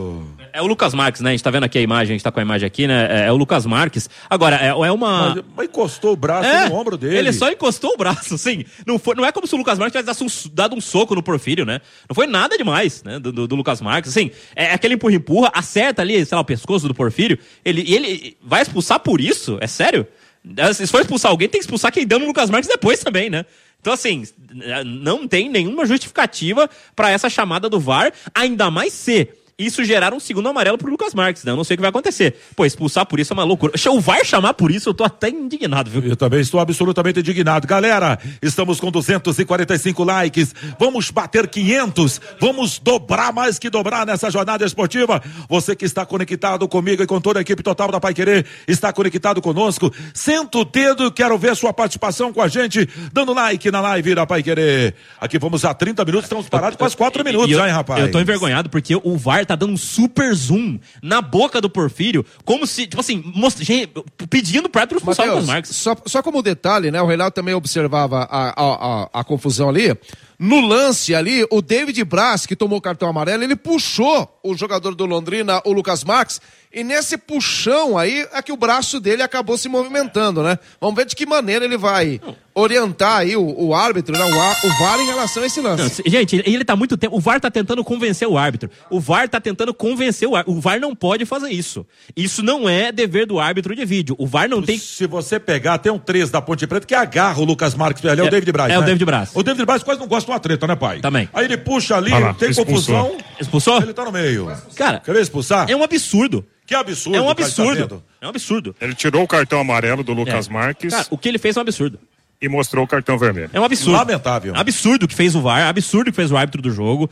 É o Lucas Marques, né? A gente tá vendo aqui a imagem, a gente tá com a imagem aqui, né? É o Lucas Marques. Agora, é uma... Mas encostou o braço no ombro dele. Ele só encostou o braço, assim. Não é como se o Lucas Marques tivesse dado um soco no Porfírio, né? Não foi nada demais, né? Do Lucas Marques, assim. É aquele empurra-empurra, acerta ali, sei lá, o pescoço do Porfírio. Ele vai expulsar por isso? É sério? Se for expulsar alguém, tem que expulsar quem deu no Lucas Marques depois também, né? Então, assim, não tem nenhuma justificativa pra essa chamada do VAR, ainda mais se isso gerar um segundo amarelo pro Lucas Marques, né? Eu não sei o que vai acontecer. Pô, expulsar por isso é uma loucura. Se o VAR chamar por isso, eu tô até indignado, viu? Eu também estou absolutamente indignado. Galera, estamos com 245 likes. Vamos bater 500. Vamos dobrar mais que dobrar nessa jornada esportiva. Você que está conectado comigo e com toda a equipe total da Paiquerê, está conectado conosco. Senta o dedo, quero ver sua participação com a gente, dando like na live da Paiquerê. Aqui vamos a 30 minutos, estamos parados quase 4 minutos já, hein, rapaz? Eu tô envergonhado porque o VAR tá dando um super zoom na boca do Porfírio, como se, tipo assim, pedindo pro árbitro expulsar o Lucas Marques. Só como detalhe, né? O Reinaldo também observava a confusão ali. No lance ali, o David Braz, que tomou o cartão amarelo, ele puxou o jogador do Londrina, o Lucas Marques, e nesse puxão aí é que o braço dele acabou se movimentando, né? Vamos ver de que maneira ele vai orientar aí o árbitro, né? O VAR em relação a esse lance. Não, gente, ele tá muito tempo, o VAR tá tentando convencer o árbitro, o VAR tá tentando convencer o árbitro, o VAR não pode fazer isso. Isso não é dever do árbitro de vídeo, o VAR não tem... Se você pegar, tem um 3 da Ponte Preta que agarra o Lucas Marques, ele é o David Braz, né? O David Braz. O David Braz quase não gosta de uma treta, né, pai? Também. Aí ele puxa ali, tem confusão. Expulsou? Ele tá no meio. Cara, quer ver expulsar? É um absurdo. Que absurdo. É um absurdo. É um absurdo. Ele tirou o cartão amarelo do Lucas Marques. Cara, o que ele fez é um absurdo. E mostrou o cartão vermelho. É um absurdo. Lamentável. Absurdo que fez o VAR, absurdo que fez o árbitro do jogo.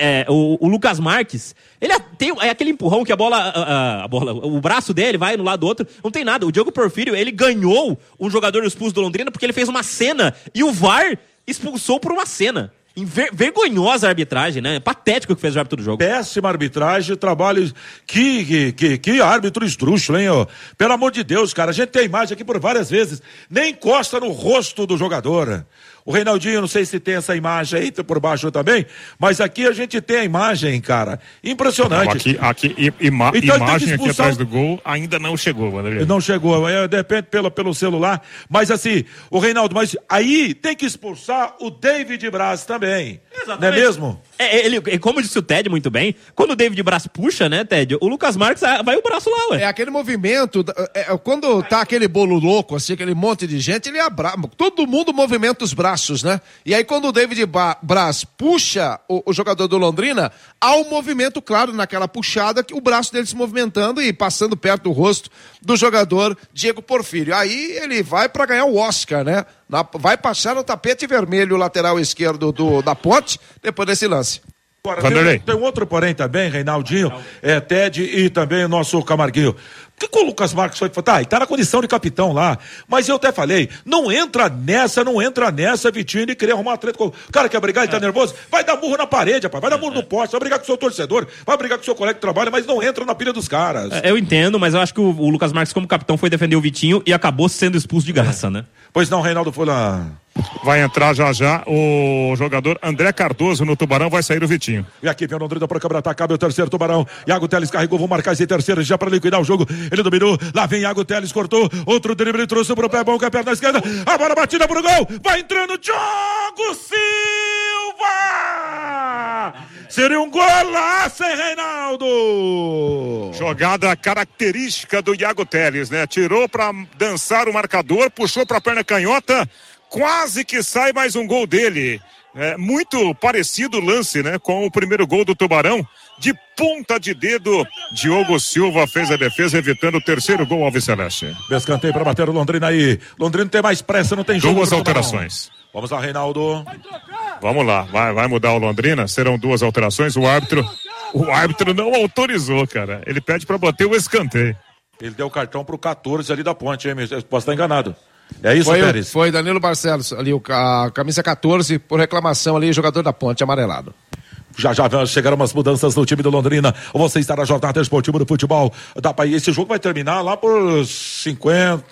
O Lucas Marques, ele tem aquele empurrão que a bola, o braço dele vai no lado do outro, não tem nada. O Diogo Porfírio, ele ganhou um jogador expulso do Londrina porque ele fez uma cena e o VAR expulsou por uma cena. Vergonhosa a arbitragem, né? Patético que fez o árbitro do jogo. Péssima arbitragem, trabalho. Que árbitro esdrúxulo, hein? Ó. Pelo amor de Deus, cara. A gente tem a imagem aqui por várias vezes. Nem encosta no rosto do jogador. O Reinaldinho, não sei se tem essa imagem aí por baixo também, mas aqui a gente tem a imagem, cara. Impressionante. Então, imagem aqui atrás do gol ainda não chegou, André. Não chegou, de repente pelo celular. Mas assim, o Reinaldo, mas aí tem que expulsar o David Braz também. Exatamente. Não é mesmo? Como disse o Ted muito bem, quando o David Braz puxa, né, Ted, o Lucas Marques vai o braço lá, ué. É aquele movimento, quando tá aquele bolo louco, assim, aquele monte de gente, ele abraça, todo mundo movimenta os braços, né? E aí quando o David Braz puxa o jogador do Londrina, há um movimento claro naquela puxada, que o braço dele se movimentando e passando perto do rosto do jogador Diego Porfírio. Aí ele vai pra ganhar o Oscar, né? Vai passar no tapete vermelho o lateral esquerdo da Ponte, depois desse lance. Agora, tem um outro porém também, Reinaldinho, Ted e também o nosso Camarguinho. Por que o Lucas Marques foi... Tá na condição de capitão lá, mas eu até falei, não entra nessa, Vitinho, e querer arrumar uma treta. O cara quer brigar e tá nervoso, vai dar murro na parede, rapaz, vai dar murro no poste, vai brigar com o seu torcedor, vai brigar com o seu colega de trabalho, mas não entra na pilha dos caras. Eu entendo, mas eu acho que o Lucas Marques, como capitão, foi defender o Vitinho e acabou sendo expulso de graça, né? Pois não, Reinaldo foi lá... Vai entrar já o jogador André Cardoso no Tubarão, vai sair o Vitinho. E aqui vem o Londrina para câmera, cabe o terceiro Tubarão. Iago Teles carregou, vou marcar esse terceiro já para liquidar o jogo. Ele dominou, lá vem Iago Teles, cortou, outro drible, trouxe pro pé bom, que é perna esquerda. A bola batida pro gol, vai entrando Diogo Silva! Seria um golaço, hein, Reinaldo? Jogada característica do Iago Teles, né? Tirou para dançar o marcador, puxou para a perna canhota. Quase que sai mais um gol dele. Muito parecido o lance, né? Com o primeiro gol do Tubarão. De ponta de dedo, Diogo Silva fez a defesa, evitando o terceiro gol ao Alviceleste. Descanteio para bater o Londrina aí. Londrina tem mais pressa, não tem jogo. Duas alterações. Vamos lá, Reinaldo. Vamos lá, vai mudar o Londrina. Serão duas alterações. O árbitro não autorizou, cara. Ele pede para bater o escanteio. Ele deu o cartão pro 14 ali da Ponte, hein? Posso estar enganado. É isso, Pérez? Foi Danilo Barcelos, ali a camisa 14, por reclamação ali, jogador da Ponte, amarelado. Já chegaram umas mudanças no time do Londrina. Você está na jornada esportiva do futebol da Bahia. Esse jogo vai terminar lá por 50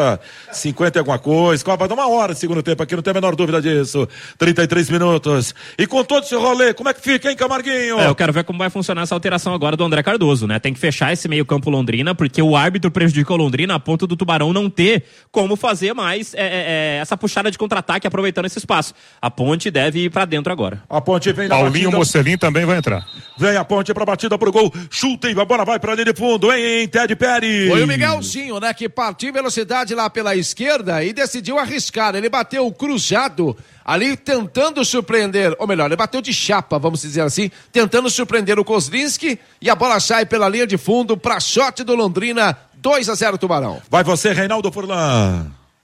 e alguma coisa. Vai dar 1 hora de segundo tempo aqui, não tem a menor dúvida disso. 33 minutos. E com todo esse rolê, como é que fica, hein, Camarguinho? Eu quero ver como vai funcionar essa alteração agora do André Cardoso, né? Tem que fechar esse meio campo Londrina, porque o árbitro prejudicou Londrina a ponto do Tubarão não ter como fazer mais essa puxada de contra-ataque aproveitando esse espaço. A Ponte deve ir pra dentro agora. A Ponte vem na Paulinho Mocelin também vai entrar. Vem a Ponte pra batida pro gol. Chuta e a bola vai pra linha de fundo, hein, Ted Pérez. Foi o Miguelzinho, né, que partiu em velocidade lá pela esquerda e decidiu arriscar. Ele bateu cruzado ali tentando surpreender, ou melhor, ele bateu de chapa, vamos dizer assim, tentando surpreender o Kozlinski e a bola sai pela linha de fundo pra sorte do Londrina, 2-0 Tubarão. Vai você, Reinaldo Furlan.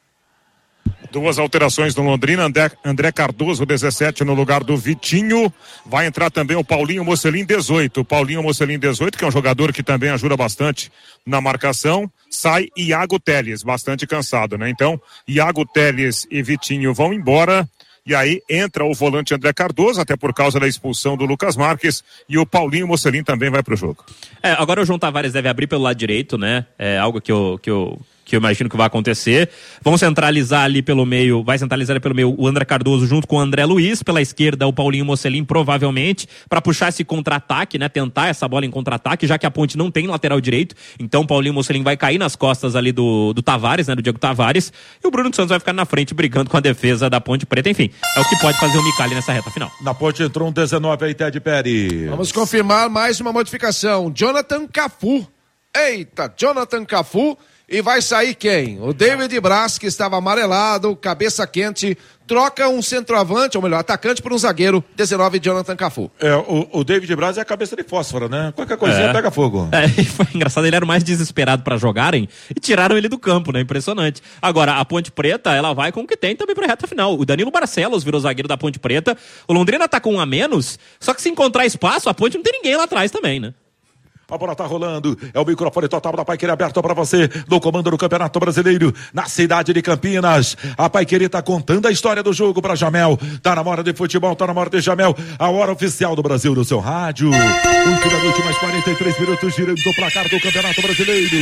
2 alterações no Londrina, André Cardoso, 17 no lugar do Vitinho. Vai entrar também o Paulinho Mocelin, 18. Paulinho Mocelin, 18, que é um jogador que também ajuda bastante na marcação. Sai Iago Teles, bastante cansado, né? Então, Iago Teles e Vitinho vão embora. E aí entra o volante André Cardoso, até por causa da expulsão do Lucas Marques, e o Paulinho Mocelin também vai pro jogo. Agora o João Tavares deve abrir pelo lado direito, né? É algo que eu imagino que vai acontecer. Vão centralizar ali pelo meio, o André Cardoso junto com o André Luiz, pela esquerda o Paulinho Mocelin provavelmente, para puxar esse contra-ataque, né? Tentar essa bola em contra-ataque, já que a Ponte não tem lateral direito, então o Paulinho Mocelin vai cair nas costas ali do Tavares, né? Do Diego Tavares, e o Bruno Santos vai ficar na frente brigando com a defesa da Ponte Preta, enfim, é o que pode fazer o Micali nessa reta final. Na Ponte entrou um 19 aí, Ted Pérez. Vamos confirmar mais uma modificação, Jonathan Cafu. Eita, Jonathan Cafu. E vai sair quem? O David Braz, que estava amarelado, cabeça quente, troca um centroavante, ou melhor, atacante por um zagueiro, 19, Jonathan Cafu. O David Braz é a cabeça de fósforo, né? Qualquer coisinha pega fogo. E foi engraçado, ele era o mais desesperado para jogarem e tiraram ele do campo, né? Impressionante. Agora, a Ponte Preta, ela vai com o que tem também pra reta final. O Danilo Barcelos virou zagueiro da Ponte Preta, o Londrina tá com 1 a menos, só que se encontrar espaço, a Ponte não tem ninguém lá atrás também, né? A bola tá rolando, é o microfone total da Paiquerê aberto para você, no comando do Campeonato Brasileiro, na cidade de Campinas. A Paiquerê tá contando a história do jogo para Jamel. Tá na hora de futebol, tá na hora de Jamel. A hora oficial do Brasil no seu rádio. 8 da noite, mais 43 minutos, girando o placar do Campeonato Brasileiro.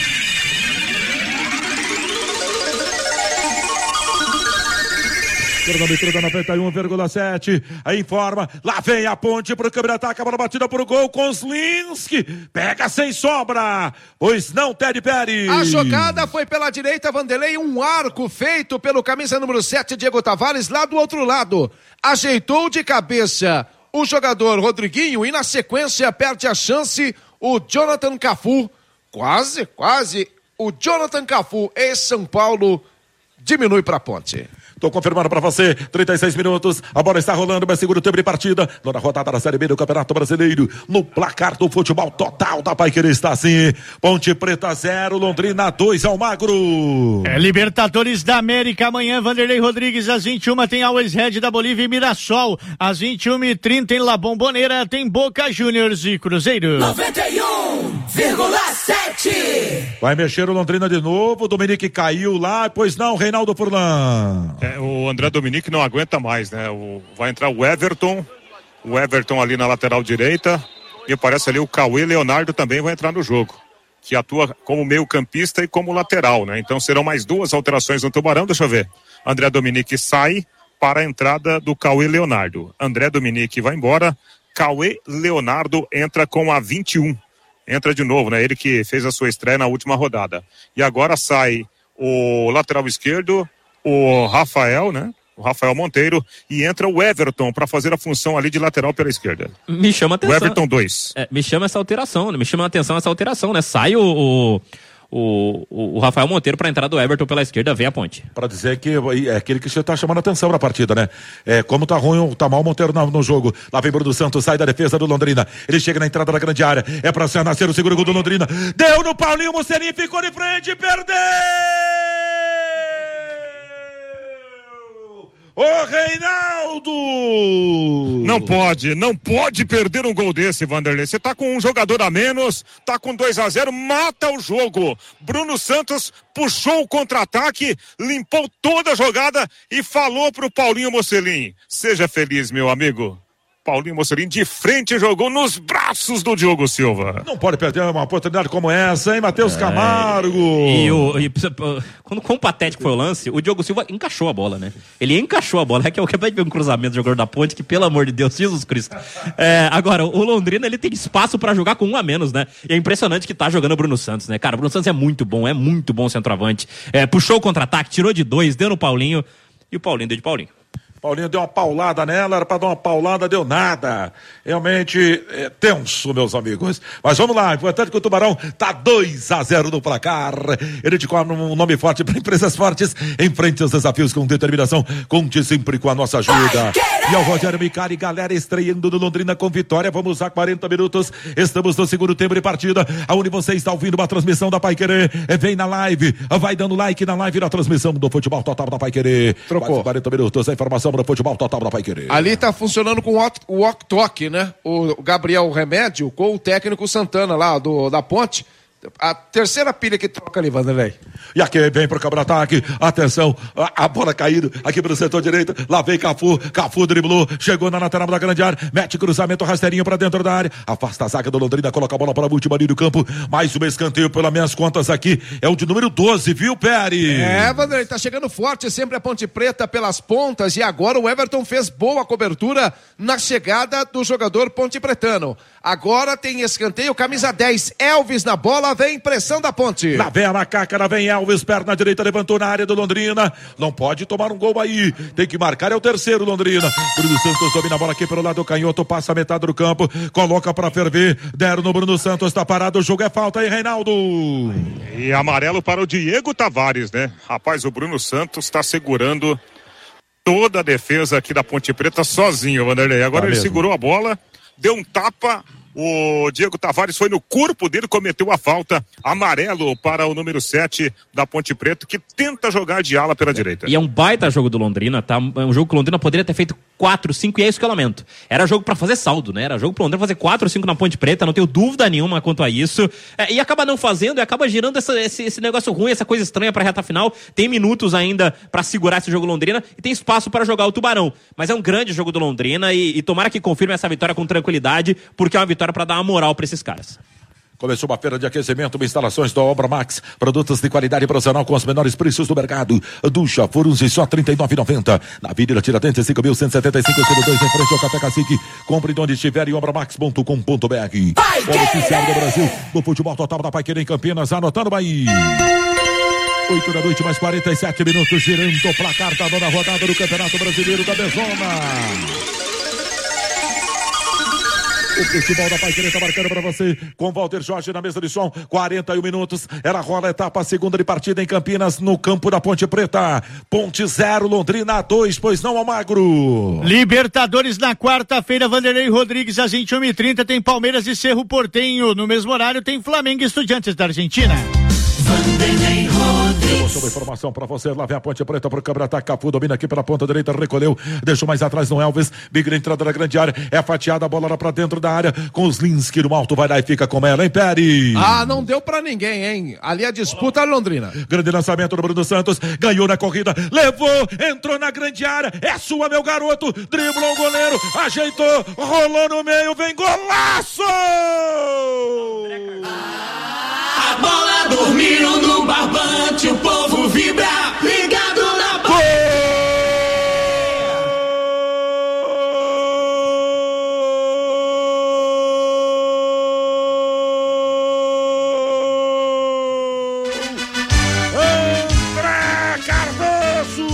Cronômetro da 91,7. Aí informa. Lá vem a Ponte pro câmbio de ataque. A bola batida pro gol. Kozlinski pega sem sobra. Pois não, Ted Pérez. A jogada foi pela direita, Vanderlei. Um arco feito pelo camisa número 7, Diego Tavares, lá do outro lado. Ajeitou de cabeça o jogador Rodriguinho e na sequência perde a chance o Jonathan Cafu. Quase. O Jonathan Cafu, ex-São Paulo, diminui para a Ponte. Tô confirmando pra você, 36 minutos, a bola está rolando, mas segundo tempo de partida, na rodada da Série B do Campeonato Brasileiro, no placar do futebol total da Paiquerê está assim, Ponte Preta 0, Londrina 2 ao Magro. Libertadores da América, amanhã Vanderlei Rodrigues, às 21 tem Always Red da Bolívia e Mirassol, às 21h30 em La Bombonera tem Boca Juniors e Cruzeiro. 91,7. Vai mexer o Londrina de novo, o Dominique caiu lá, pois não, Reinaldo Furlan. O André Dominique não aguenta mais, né? Vai entrar o Everton ali na lateral direita, e parece ali o Cauê Leonardo também vai entrar no jogo, que atua como meio campista e como lateral, né? Então serão mais 2 alterações no Tubarão, deixa eu ver. André Dominique sai para a entrada do Cauê Leonardo. André Dominique vai embora, Cauê Leonardo entra com a 21. Entra de novo, né? Ele que fez a sua estreia na última rodada. E agora sai o lateral esquerdo, o Rafael, né? O Rafael Monteiro, e entra o Everton para fazer a função ali de lateral pela esquerda. Me chama a atenção. O Everton 2. Me chama essa alteração, né? Me chama a atenção essa alteração, né? Sai o Rafael Monteiro para entrar do Everton pela esquerda, vem a Ponte. Para dizer que é aquele que está chamando a atenção na partida, né? Como tá ruim, tá mal o Monteiro no jogo. Lá vem Bruno Santos, sai da defesa do Londrina. Ele chega na entrada da grande área. É para nascer o segundo gol do Londrina. Deu no Paulinho, Mocelin ficou de frente, perdeu! Ô Reinaldo! Não pode perder um gol desse, Vanderlei. Você tá com um jogador a menos, tá com 2-0, mata o jogo. Bruno Santos puxou o contra-ataque, limpou toda a jogada e falou pro Paulinho Mocelin: seja feliz, meu amigo. Paulinho Mocelin de frente jogou nos braços do Diogo Silva. Não pode perder uma oportunidade como essa, hein, Matheus Camargo? Quão patético foi o lance, o Diogo Silva encaixou a bola, né? Ele encaixou a bola. É que eu acabei de ver um cruzamento do jogador da Ponte, que pelo amor de Deus, Jesus Cristo. Agora, o Londrina, ele tem espaço pra jogar com um a menos, né? E é impressionante que tá jogando o Bruno Santos, né? Cara, o Bruno Santos é muito bom centroavante. Puxou o contra-ataque, tirou de 2, deu no Paulinho, e o Paulinho deu de Paulinho. Paulinho deu uma paulada nela, era pra dar uma paulada, deu nada. Realmente tenso, meus amigos. Mas vamos lá, importante que o Tubarão tá 2-0 no placar. Ele te cobra um nome forte para empresas fortes. Enfrente os desafios com determinação. Conte sempre com a nossa ajuda. E ao Rogério Micali, galera, estreando no Londrina com vitória. Vamos a 40 minutos. Estamos no segundo tempo de partida. Aonde você está ouvindo uma transmissão da Paiquerê. Vem na live, vai dando like na live na transmissão do Futebol Total da Paiquerê. Trocou. 40 minutos, a informação para o Futebol Total da Paiquerê. Ali tá funcionando com o walk-talk, né? O Gabriel Remédio com o técnico Santana lá da Ponte. A terceira pilha que troca ali, Vanderlei. E aqui vem pro contra-ataque. Atenção, a bola caindo aqui pro setor direito. Lá vem Cafu driblou, chegou na lateral da grande área, mete cruzamento, rasteirinho pra dentro da área, afasta a zaga do Londrina, coloca a bola para a última linha do campo. Mais um escanteio, pelas minhas contas aqui, é o de número 12, viu, Peri? Vanderlei, tá chegando forte sempre a Ponte Preta pelas pontas, e agora o Everton fez boa cobertura na chegada do jogador ponte pretano. Agora tem escanteio, camisa 10, Elvis na bola, vem pressão da Ponte. Lá vem a macaca, lá vem Elvis, perna direita, levantou na área do Londrina. Não pode tomar um gol aí, tem que marcar, é o terceiro Londrina. Bruno Santos domina a bola aqui pelo lado canhoto, passa a metade do campo, coloca pra ferver, deram no Bruno Santos, tá parado, o jogo é falta aí, Reinaldo. E amarelo para o Diego Tavares, né? Rapaz, o Bruno Santos tá segurando toda a defesa aqui da Ponte Preta sozinho, Vanderlei. Agora ele segurou a bola, deu um tapa. O Diego Tavares foi no corpo dele, cometeu a falta. Amarelo para o número 7 da Ponte Preta, que tenta jogar de ala pela direita. E é um baita jogo do Londrina, tá? É um jogo que o Londrina poderia ter feito 4, 5, e é isso que eu lamento. Era jogo pra fazer saldo, né? Era jogo pro Londrina fazer 4, 5 na Ponte Preta, não tenho dúvida nenhuma quanto a isso. E acaba não fazendo, e acaba girando esse negócio ruim, essa coisa estranha pra reta final. Tem minutos ainda pra segurar esse jogo Londrina e tem espaço para jogar o Tubarão. Mas é um grande jogo do Londrina e tomara que confirme essa vitória com tranquilidade, porque é uma vitória pra dar uma moral pra esses caras. Começou uma feira de aquecimento, instalações da Obra Max, produtos de qualidade profissional com os menores preços do mercado. Ducha, Furunzi, só R$ 39,90. Na Avenida Tiradentes, 5.175, 02, em frente ao Café Cacique. Compre de onde estiver em obramax.com.br. O oficial do Brasil, do Futebol Total da Paiquerê em Campinas, anotando aí. 8 da noite, mais 47 minutos, girando o placar da nona rodada do Campeonato Brasileiro da Bezona. O Futebol da Paiquerê está marcando para você com Walter Jorge na mesa de som. 41 minutos. Ela rola a etapa segunda de partida em Campinas, no campo da Ponte Preta. Ponte 0, Londrina 2, pois não, Almagro. Libertadores na quarta-feira, Vanderlei Rodrigues às 21h30 tem Palmeiras e Cerro Porteño. No mesmo horário tem Flamengo e Estudiantes da Argentina. Vanderlei Rodrigues. Uma informação para você, lá vem a Ponte Preta pro câmera-ataque, Cafu domina aqui pela ponta direita, recolheu, deixou mais atrás no Elvis, Big na entrada da grande área, é fatiada, a bola lá pra dentro da área, com os Linsky no alto, vai lá e fica com ela, hein, Peri? Não deu pra ninguém, hein? Ali a disputa Londrina. Grande lançamento do Bruno Santos, ganhou na corrida, levou, entrou na grande área, é sua, meu garoto, driblou o goleiro, ajeitou, rolou no meio, vem golaço! A bola dormiu no barbante, o povo vibra, ligado na bola. André Cardoso,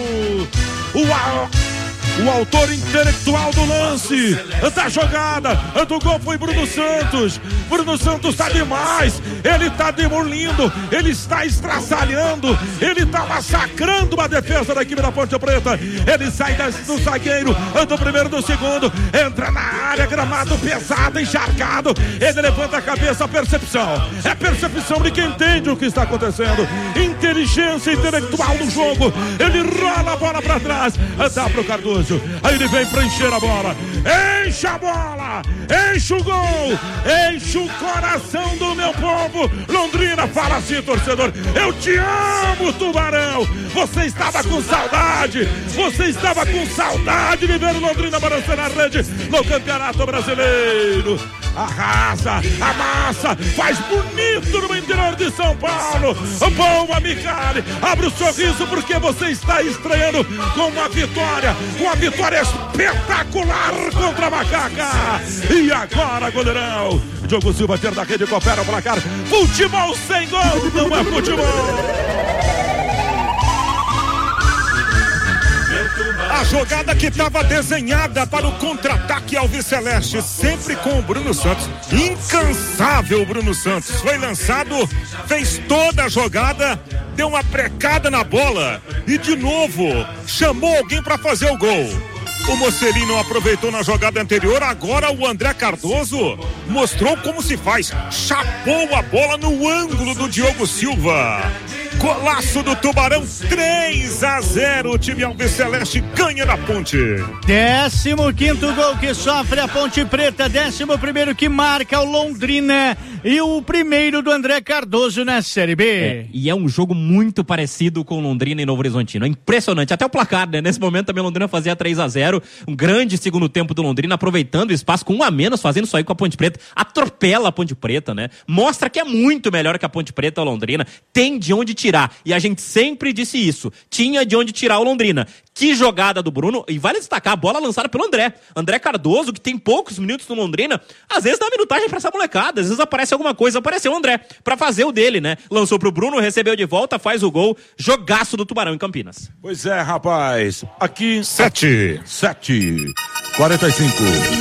o autor intelectual do lance, da jogada, do gol foi Bruno Santos. Bruno Santos tá demais, ele tá demolindo, ele está estraçalhando, ele tá massacrando uma defesa da equipe da Ponte Preta. Ele sai do zagueiro, do primeiro, do segundo, entra na área, gramado pesado, encharcado, ele levanta a cabeça, percepção, é percepção de quem entende o que está acontecendo, inteligência intelectual no jogo, ele rola a bola pra trás, dá pro Cardoso, fácil. Aí ele vem preencher a bola. Enche a bola. Enche o gol. Enche o coração do meu povo. Londrina, fala assim, torcedor. Eu te amo, Tubarão. Você estava com saudade. Você estava com saudade de ver o Londrina balançando a rede no Campeonato Brasileiro. Arrasa, amassa, faz bonito no interior de São Paulo. Boa, Micali, abre o sorriso porque você está estreando com uma vitória espetacular contra a Macaca. E agora, goleirão, Diogo Silva, ter da rede, coopera o placar. Futebol sem gol, não é futebol. A jogada que estava desenhada para o contra-ataque Alves Celeste, sempre com o Bruno Santos, incansável Bruno Santos, foi lançado, fez toda a jogada, deu uma brecada na bola e de novo chamou alguém para fazer o gol. O Mocelino aproveitou na jogada anterior, agora o André Cardoso mostrou como se faz, chapou a bola no ângulo do Diogo Silva. Golaço do Tubarão, 3-0, o time Alves Celeste ganha na Ponte. 15º gol que sofre a Ponte Preta, 11º que marca o Londrina e o primeiro do André Cardoso na Série B. E é um jogo muito parecido com Londrina e Novo Horizontino, é impressionante, até o placar, né? Nesse momento também Londrina fazia 3-0, um grande segundo tempo do Londrina, aproveitando o espaço com um a menos, fazendo isso aí com a Ponte Preta, atropela a Ponte Preta, né? Mostra que é muito melhor que a Ponte Preta ou Londrina, tem de onde tirar, e a gente sempre disse isso, tinha de onde tirar o Londrina. Que jogada do Bruno, e vale destacar a bola lançada pelo André Cardoso, que tem poucos minutos no Londrina, às vezes dá minutagem pra essa molecada, às vezes aparece alguma coisa, apareceu o André, pra fazer o dele, né? Lançou pro Bruno, recebeu de volta, faz o gol, jogaço do Tubarão em Campinas. Pois é, rapaz, aqui 7, 45.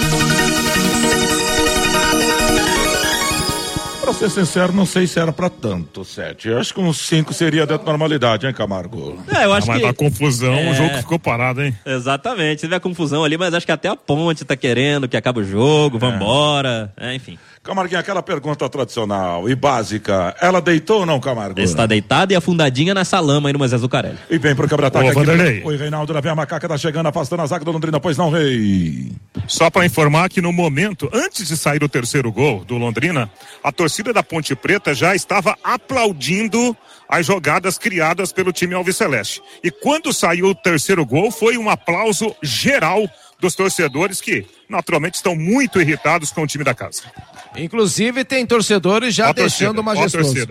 Pra ser sincero, não sei se era pra tanto, 7. Eu acho que uns 5 seria dentro da normalidade, hein, Camargo? Eu acho mas que... da confusão, o jogo ficou parado, hein? Exatamente, teve a confusão ali, mas acho que até a Ponte tá querendo que acabe o jogo, vambora, enfim. Camarguinho, aquela pergunta tradicional e básica, ela deitou ou não, Camargo? Está deitada e afundadinha nessa lama aí no Moisés Zucarelli. E vem pro quebra-ataque aqui. Vanderlei. Oi, Reinaldo, lá vem a Macaca, tá chegando, afastando a zaga do Londrina, pois não, Rei? Só para informar que no momento, antes de sair o terceiro gol do Londrina, a torcida da Ponte Preta já estava aplaudindo as jogadas criadas pelo time Alves Celeste. E quando saiu o terceiro gol, foi um aplauso geral dos torcedores que, naturalmente, estão muito irritados com o time da casa. Inclusive, tem torcedores já deixando majestoso.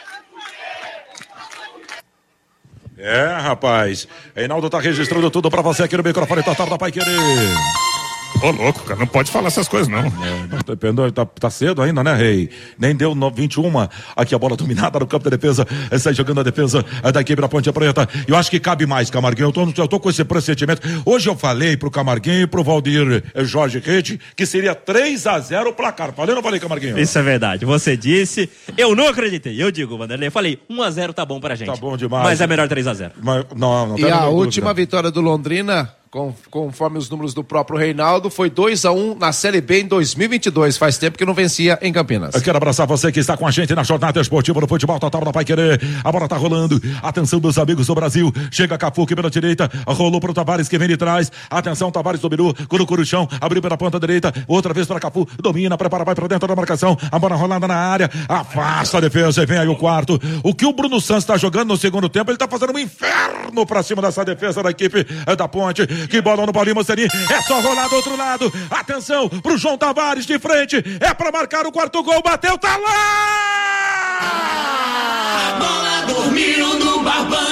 É, rapaz. Reinaldo tá registrando tudo pra você aqui no microfone total da Paiquerê. Ô, louco, cara, não pode falar essas coisas, não. Tá cedo ainda, né, Rei? Nem deu 21. Aqui a bola dominada no campo da defesa. Sai jogando a defesa da equipe da Ponte Preta. Eu acho que cabe mais, Camarguinho. Eu tô com esse pressentimento. Hoje eu falei pro Camarguinho e pro Valdir Jorge Rede que seria 3-0 o placar. Falei ou não falei, Camarguinho? Isso é verdade. Você disse, eu não acreditei. Eu digo, Vanderlei, eu falei 1-0 tá bom pra gente. Tá bom demais. Mas é melhor 3-0. Não e a última vitória do Londrina, conforme os números do próprio Reinaldo, foi 2-1 na Série B em 2022. Faz tempo que não vencia em Campinas. Eu quero abraçar você que está com a gente na jornada esportiva do futebol total da Paiquerê. A bola tá rolando. Atenção dos amigos do Brasil. Chega Cafu que pela direita. Rolou pro Tavares que vem de trás. Atenção, Tavares dominou. Colocou no chão. Abriu pela ponta direita. Outra vez para Cafu. Domina, prepara, vai pra dentro da marcação. A bola rolada na área. Afasta a defesa e vem aí o quarto. O que o Bruno Santos tá jogando no segundo tempo, ele tá fazendo um inferno pra cima dessa defesa da equipe da Ponte. Que bola no Paulinho Mocelin, é só rolar do outro lado. Atenção pro João Tavares de frente, é pra marcar o quarto gol, bateu, tá lá! A bola dormiu no Barbão.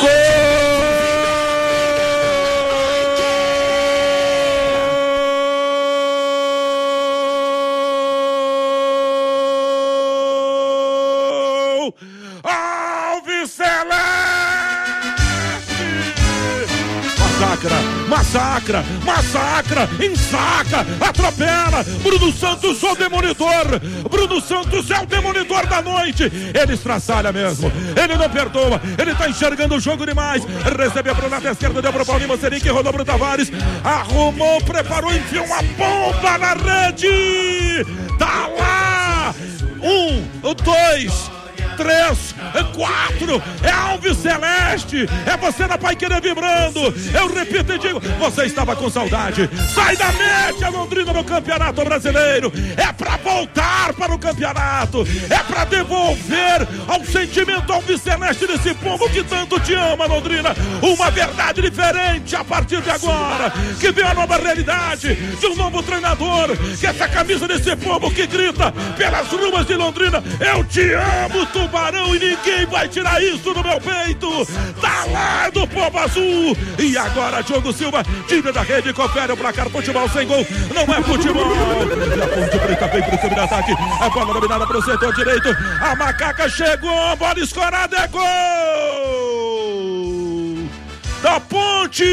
Alves Celeste! Massacra, ensaca, atropela. Bruno Santos, o demolidor. Bruno Santos é o demolidor da noite. Ele estraçalha mesmo, ele não perdoa. Ele tá enxergando o jogo demais. Recebeu pro lado esquerdo, deu pro Paulinho Mocelin, que rodou pro Tavares. Arrumou, preparou, enfiou uma bomba na rede. Tá lá. 1, 2, 3, 4, é Alves Celeste, é você na Paiquerê vibrando. Eu repito e digo, você estava com saudade, sai da mente a Londrina no Campeonato Brasileiro, é pra voltar para o campeonato, é pra devolver ao sentimento Alves Celeste desse povo que tanto te ama, Londrina, uma verdade diferente a partir de agora, que vem a nova realidade de um novo treinador, que essa camisa desse povo que grita pelas ruas de Londrina, eu te amo, Tubarão, e ninguém vai tirar isso do meu peito, tá lá do povo azul. E agora Diogo Silva tira da rede, confere o placar, futebol sem gol, não é futebol. A Ponte Preta vem pro time de ataque, a bola dominada pro setor direito, a Macaca chegou, a bola escorada, é gol da Ponte.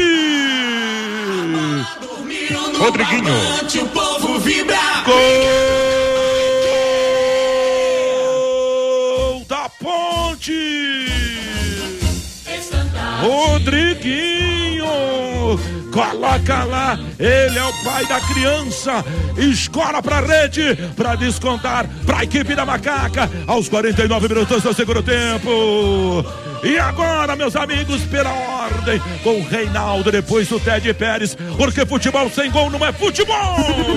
Rodriguinho. O povo vibra. Gol da Ponte. Rodriguinho. Coloca lá, ele é o pai da criança, escola pra rede, pra descontar pra equipe da Macaca, aos 49 minutos do segundo tempo. E agora, meus amigos, pela ordem, com o Reinaldo, depois do Ted Pérez, porque futebol sem gol não é futebol.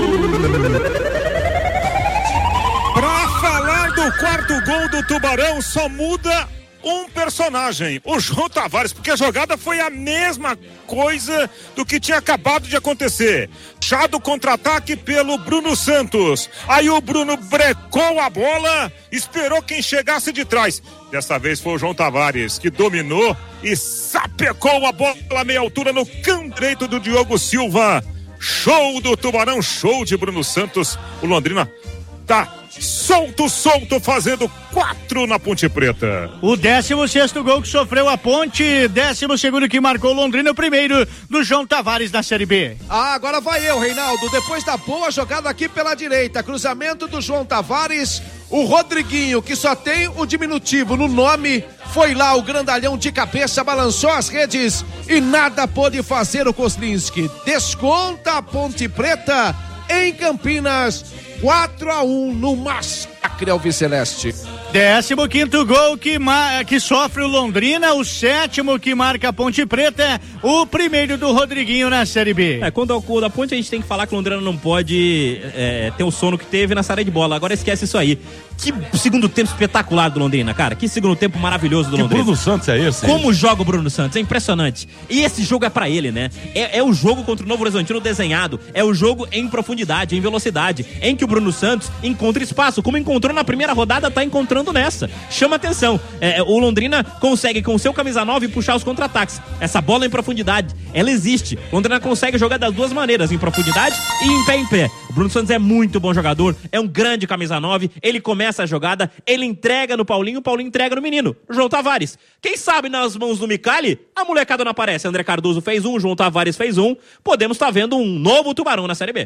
Pra falar do quarto gol do Tubarão, só muda um personagem, o João Tavares, porque a jogada foi a mesma coisa do que tinha acabado de acontecer. Já do contra-ataque pelo Bruno Santos. Aí o Bruno brecou a bola, esperou quem chegasse de trás. Dessa vez foi o João Tavares que dominou e sapecou a bola a meia altura no canto direito do Diogo Silva. Show do Tubarão, show de Bruno Santos. O Londrina tá solto, fazendo 4 na Ponte Preta. O 16º gol que sofreu a Ponte, 12º que marcou Londrina, o primeiro do João Tavares na Série B. Agora vai eu, Reinaldo, depois da boa jogada aqui pela direita, cruzamento do João Tavares, o Rodriguinho, que só tem o diminutivo no nome, foi lá o grandalhão de cabeça, balançou as redes e nada pôde fazer o Kozlinski. Desconta a Ponte Preta em Campinas, 4-1 no massacre Alves Celeste. 15º gol que sofre o Londrina, o 7º que marca a Ponte Preta, o primeiro do Rodriguinho na Série B. Quando ao da Ponte a gente tem que falar que o Londrina não pode ter o sono que teve na saída de bola, agora esquece isso aí. Que segundo tempo espetacular do Londrina, cara, que segundo tempo maravilhoso do Londrina. Que Bruno Santos é esse? Como joga o Bruno Santos, é impressionante. E esse jogo é pra ele, né? É o jogo contra o Novo Horizontino desenhado, é o jogo em profundidade, em velocidade, em que o Bruno Santos encontra espaço, como encontrou na primeira rodada, tá encontrando nessa. Chama atenção, o Londrina consegue com o seu camisa 9 puxar os contra-ataques. Essa bola em profundidade, ela existe. O Londrina consegue jogar das duas maneiras, em profundidade e em pé em pé. O Bruno Santos é muito bom jogador, é um grande camisa 9, ele começa a jogada, ele entrega no Paulinho, o Paulinho entrega no menino, João Tavares. Quem sabe nas mãos do Micali, a molecada não aparece. André Cardoso fez um, João Tavares fez um, podemos estar vendo um novo Tubarão na Série B.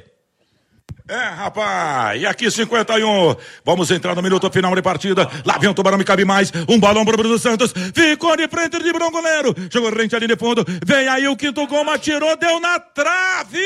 Rapaz, e aqui 51, vamos entrar no minuto final de partida, lá vem o Tubarão, me cabe mais, um balão pro Bruno Santos, ficou de frente de Bruno goleiro, jogou rente ali de fundo, vem aí o quinto gol, atirou, deu na trave,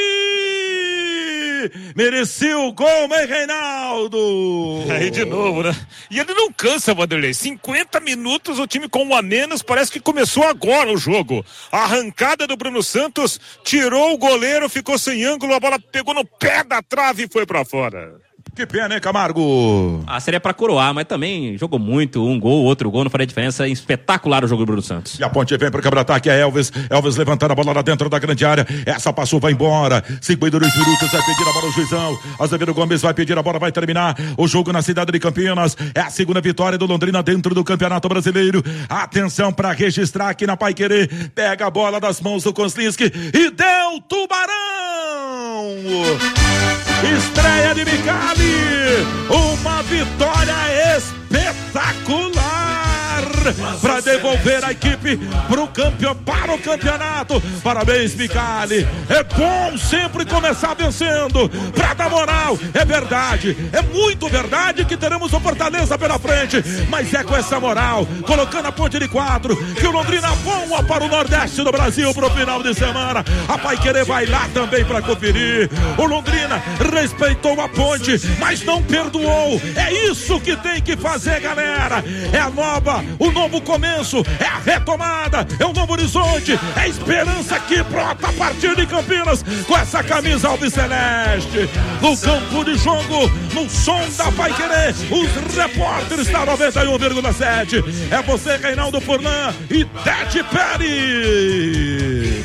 mereceu o gol, hein, Reinaldo? Aí de novo, né? E ele não cansa, Vanderlei, 50 minutos o time com um a menos, parece que começou agora o jogo, a arrancada do Bruno Santos, tirou o goleiro, ficou sem ângulo, a bola pegou no pé da trave e foi pra fora. Que pena, hein, Camargo? Seria pra coroar, mas também jogou muito, um gol, outro gol, não faria diferença, espetacular o jogo do Bruno Santos. E a Ponte vem pro contra-ataque, é Elvis levantando a bola lá dentro da grande área, essa passou, vai embora, 52 minutos, vai pedir a bola o juizão, Azevedo Gomes vai pedir a bola, vai terminar o jogo na cidade de Campinas, é a segunda vitória do Londrina dentro do Campeonato Brasileiro, atenção pra registrar aqui na Paiquerê, pega a bola das mãos do Kozlinski e deu Tubarão! Estreia de Micali, uma vitória espetacular para devolver a equipe para o campeonato. Parabéns, Micali. É bom sempre começar vencendo para dar moral. É verdade, é muito verdade que teremos o Fortaleza pela frente, mas é com essa moral, colocando a ponte de 4, que o Londrina voa para o Nordeste do Brasil pro final de semana. A Paiquerê vai lá também para conferir. O Londrina respeitou a ponte, mas não perdoou. É isso que tem que fazer, galera. É o novo começo, é a retomada, é um novo horizonte, é a esperança que brota a partir de Campinas com essa camisa alviceleste. No campo de jogo, no som da Paiquerê, os repórteres da 91,7. É você, Reinaldo Furlan e Tete Pérez.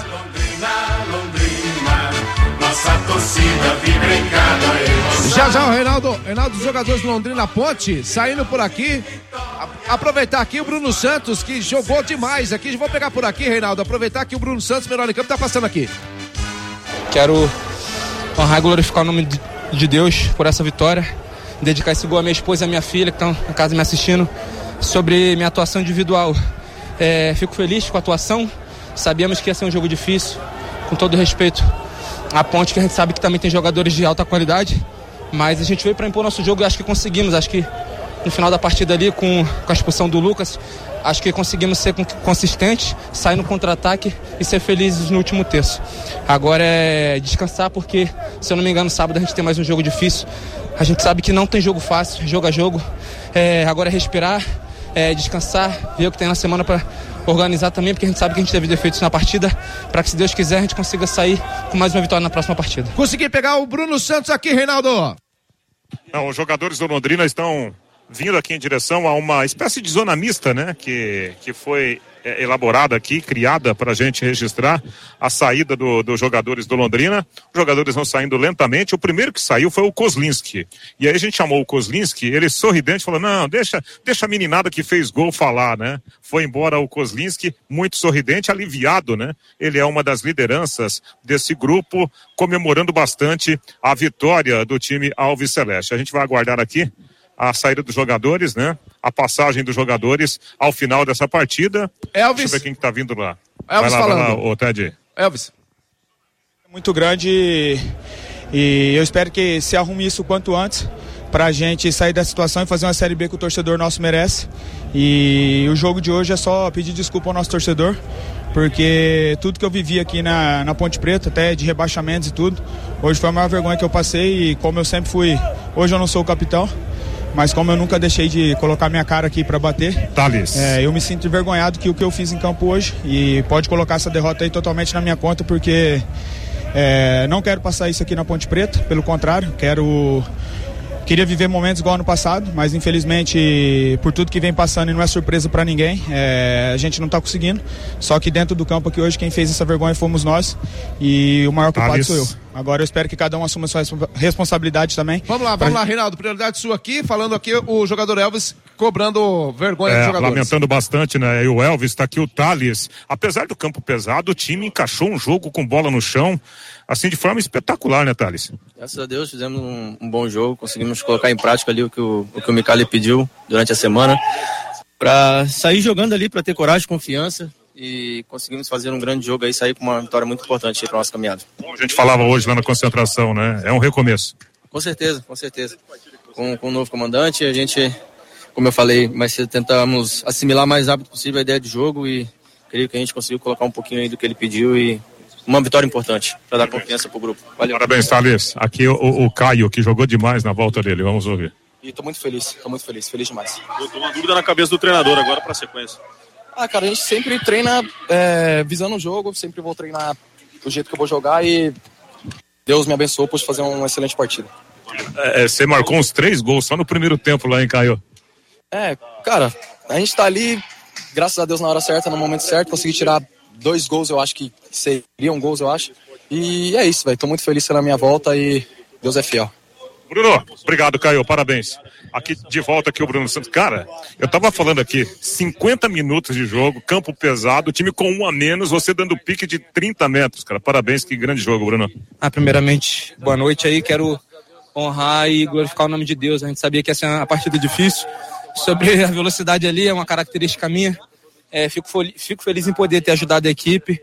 Nossa torcida vibra em cada emoção. Já o Reinaldo, os jogadores do Londrina Ponte saindo por aqui. Aproveitar aqui o Bruno Santos, que jogou demais aqui. Vou pegar por aqui, Reinaldo. Aproveitar que o Bruno Santos, melhor em campo, tá passando aqui. Quero honrar e glorificar o nome de Deus por essa vitória. Dedicar esse gol à minha esposa e à minha filha, que estão na casa me assistindo. Sobre minha atuação individual, fico feliz com a atuação. Sabíamos que ia ser um jogo difícil, com todo respeito à Ponte, que a gente sabe que também tem jogadores de alta qualidade, mas a gente veio para impor nosso jogo e acho que conseguimos. Acho que no final da partida ali, com a expulsão do Lucas, acho que conseguimos ser consistentes, sair no contra-ataque e ser felizes no último terço. Agora é descansar, porque, se eu não me engano, sábado a gente tem mais um jogo difícil. A gente sabe que não tem jogo fácil, jogo a jogo. Agora é respirar, descansar, ver o que tem na semana para organizar também, porque a gente sabe que a gente teve defeitos na partida, para que, se Deus quiser, a gente consiga sair com mais uma vitória na próxima partida. Consegui pegar o Bruno Santos aqui, Reinaldo. Não, os jogadores do Londrina estão vindo aqui em direção a uma espécie de zona mista, né? Que foi elaborada aqui, criada para a gente registrar a saída dos jogadores do Londrina. Os jogadores vão saindo lentamente. O primeiro que saiu foi o Kozlinski. E aí a gente chamou o Kozlinski, ele sorridente falou: não, deixa a meninada que fez gol falar, né? Foi embora o Kozlinski, muito sorridente, aliviado, né? Ele é uma das lideranças desse grupo, comemorando bastante a vitória do time alviceleste. A gente vai aguardar aqui a saída dos jogadores, né? A passagem dos jogadores ao final dessa partida. Elvis. Deixa eu ver quem que tá vindo lá. Elvis vai falando. lá, ô Ted. Elvis. Muito grande e eu espero que se arrume isso o quanto antes pra gente sair da situação e fazer uma Série B que o torcedor nosso merece. E o jogo de hoje é só pedir desculpa ao nosso torcedor, porque tudo que eu vivi aqui na Ponte Preta, até de rebaixamentos e tudo, hoje foi a maior vergonha que eu passei. E como eu sempre fui, hoje eu não sou o capitão, mas como eu nunca deixei de colocar minha cara aqui para bater, Thales. Eu me sinto envergonhado que o que eu fiz em campo hoje, e pode colocar essa derrota aí totalmente na minha conta, porque não quero passar isso aqui na Ponte Preta, pelo contrário, queria viver momentos igual ano passado, mas infelizmente, por tudo que vem passando, e não é surpresa para ninguém, a gente não tá conseguindo. Só que dentro do campo aqui hoje, quem fez essa vergonha fomos nós, e o maior culpado sou eu. Agora eu espero que cada um assuma a sua responsabilidade também. Vamos lá, Reinaldo, prioridade sua aqui, falando aqui o jogador Elvis cobrando vergonha dos jogadores. Lamentando bastante, né? E o Elvis, tá aqui o Thales. Apesar do campo pesado, o time encaixou um jogo com bola no chão, assim, de forma espetacular, né, Thales? Graças a Deus, fizemos um bom jogo, conseguimos colocar em prática ali o que o Micali pediu durante a semana, para sair jogando ali, para ter coragem, confiança, e conseguimos fazer um grande jogo aí, sair com uma vitória muito importante para nossa caminhada. Como a gente falava hoje lá na concentração, né? É um recomeço. Com certeza. Com o novo comandante, a gente, como eu falei mais cedo, tentamos assimilar o mais rápido possível a ideia de jogo, e creio que a gente conseguiu colocar um pouquinho aí do que ele pediu, e uma vitória importante para dar confiança pro grupo. Valeu. Parabéns, Thales. Aqui o Caio, que jogou demais na volta dele. Vamos ouvir. E tô muito feliz demais. Eu tô uma dúvida na cabeça do treinador agora para a sequência. Cara, a gente sempre treina visando o jogo, sempre vou treinar do jeito que eu vou jogar, e Deus me abençoou, pude fazer uma excelente partida. Você marcou uns 3 gols só no primeiro tempo lá, hein, Caio? Cara, a gente tá ali, graças a Deus, na hora certa, no momento certo, consegui tirar 2 gols, eu acho que seriam gols, eu acho. E é isso, velho. Tô muito feliz pela minha volta e Deus é fiel. Bruno, obrigado, Caio, parabéns. Aqui de volta aqui o Bruno Santos. Cara, eu tava falando aqui, 50 minutos de jogo, campo pesado, time com 1 a menos, você dando pique de 30 metros, cara. Parabéns, que grande jogo, Bruno. Primeiramente, boa noite aí, quero honrar e glorificar o nome de Deus. A gente sabia que ia ser uma partida difícil, sobre a velocidade ali, é uma característica minha. Fico feliz em poder ter ajudado a equipe.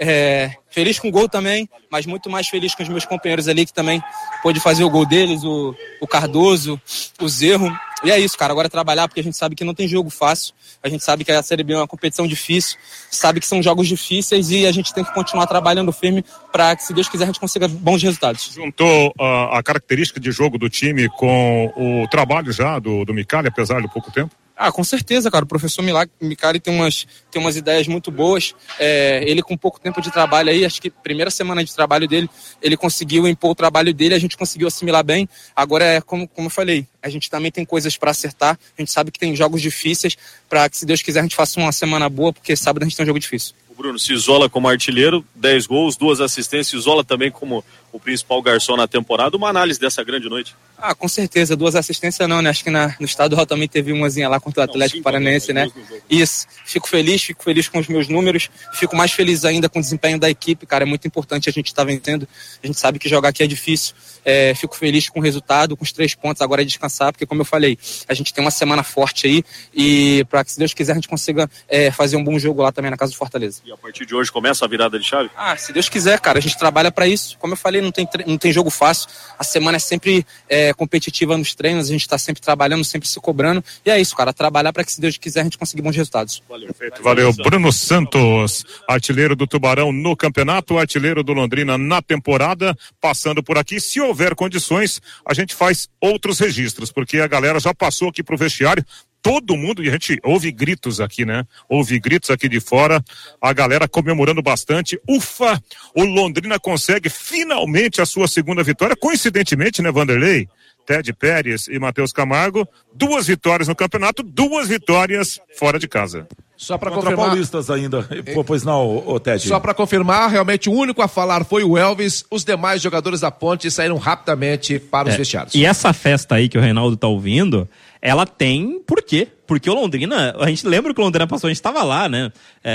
Feliz com o gol também, mas muito mais feliz com os meus companheiros ali que também pôde fazer o gol deles, o Cardoso, o Zerro. E é isso, cara, agora é trabalhar, porque a gente sabe que não tem jogo fácil, a gente sabe que a Série B é uma competição difícil, sabe que são jogos difíceis e a gente tem que continuar trabalhando firme para que, se Deus quiser, a gente consiga bons resultados. Juntou a característica de jogo do time com o trabalho já do Micali, apesar do pouco tempo? Com certeza, cara, o professor Micali tem umas ideias muito boas, ele com pouco tempo de trabalho aí, acho que primeira semana de trabalho dele, ele conseguiu impor o trabalho dele, a gente conseguiu assimilar bem. Agora, como eu falei, a gente também tem coisas para acertar, a gente sabe que tem jogos difíceis, para que, se Deus quiser, a gente faça uma semana boa, porque sábado a gente tem um jogo difícil. O Bruno se isola como artilheiro, 10 gols, 2 assistências, se isola também como o principal garçom na temporada. Uma análise dessa grande noite? Com certeza, 2 assistências não, né? Acho que no estadual também teve umazinha lá contra o Atlético Paranaense, né? Isso, fico feliz com os meus números, fico mais feliz ainda com o desempenho da equipe, cara, é muito importante a gente estar vencendo, a gente sabe que jogar aqui é difícil, fico feliz com o resultado, com os 3 pontos, agora é descansar, porque, como eu falei, a gente tem uma semana forte aí, e para que, se Deus quiser, a gente consiga fazer um bom jogo lá também na casa do Fortaleza. E a partir de hoje começa a virada de chave? Se Deus quiser, cara, a gente trabalha para isso, como eu falei, não tem jogo fácil, a semana é sempre competitiva nos treinos, a gente tá sempre trabalhando, sempre se cobrando, e é isso, cara, trabalhar para que, se Deus quiser, a gente conseguir bons resultados. Valeu. Bruno Santos, artilheiro do Tubarão no campeonato, artilheiro do Londrina na temporada, passando por aqui. Se houver condições, a gente faz outros registros, porque a galera já passou aqui pro vestiário, todo mundo, e a gente ouve gritos aqui, né? Ouve gritos aqui de fora, a galera comemorando bastante. Ufa, o Londrina consegue finalmente a sua segunda vitória, coincidentemente, né, Vanderlei? Ted Pérez e Matheus Camargo, 2 vitórias no campeonato, 2 vitórias fora de casa. Só para confirmar. Paulistas ainda. Pois não, Ted. Só para confirmar, realmente o único a falar foi o Elvis. Os demais jogadores da Ponte saíram rapidamente para os vestiários. E essa festa aí que o Reinaldo tá ouvindo, ela tem por quê? Porque o Londrina, a gente lembra que o Londrina passou, a gente estava lá, né?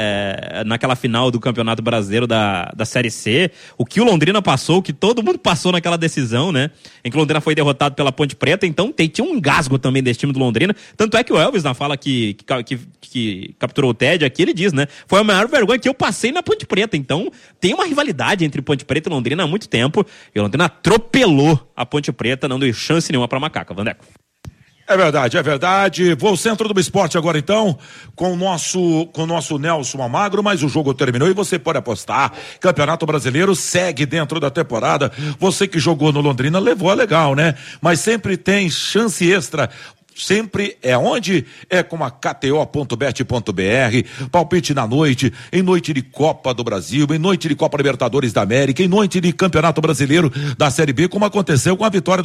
Naquela final do Campeonato Brasileiro da Série C. O que o Londrina passou, o que todo mundo passou naquela decisão, né? Em que o Londrina foi derrotado pela Ponte Preta. Então tinha um engasgo também desse time do Londrina. Tanto é que o Elvis, na fala que capturou o Ted aqui, ele diz, né? Foi a maior vergonha que eu passei na Ponte Preta. Então tem uma rivalidade entre Ponte Preta e Londrina há muito tempo. E o Londrina atropelou a Ponte Preta, não deu chance nenhuma pra Macaca. Vandeco. É verdade. Vou ao centro do esporte agora, então, com o nosso Nelson Amagro, mas o jogo terminou e você pode apostar. Campeonato Brasileiro segue dentro da temporada. Você que jogou no Londrina levou a legal, né? Mas sempre tem chance extra. Sempre onde? Com a KTO.bet.br, palpite na noite, em noite de Copa do Brasil, em noite de Copa Libertadores da América, em noite de Campeonato Brasileiro da Série B, como aconteceu com a vitória do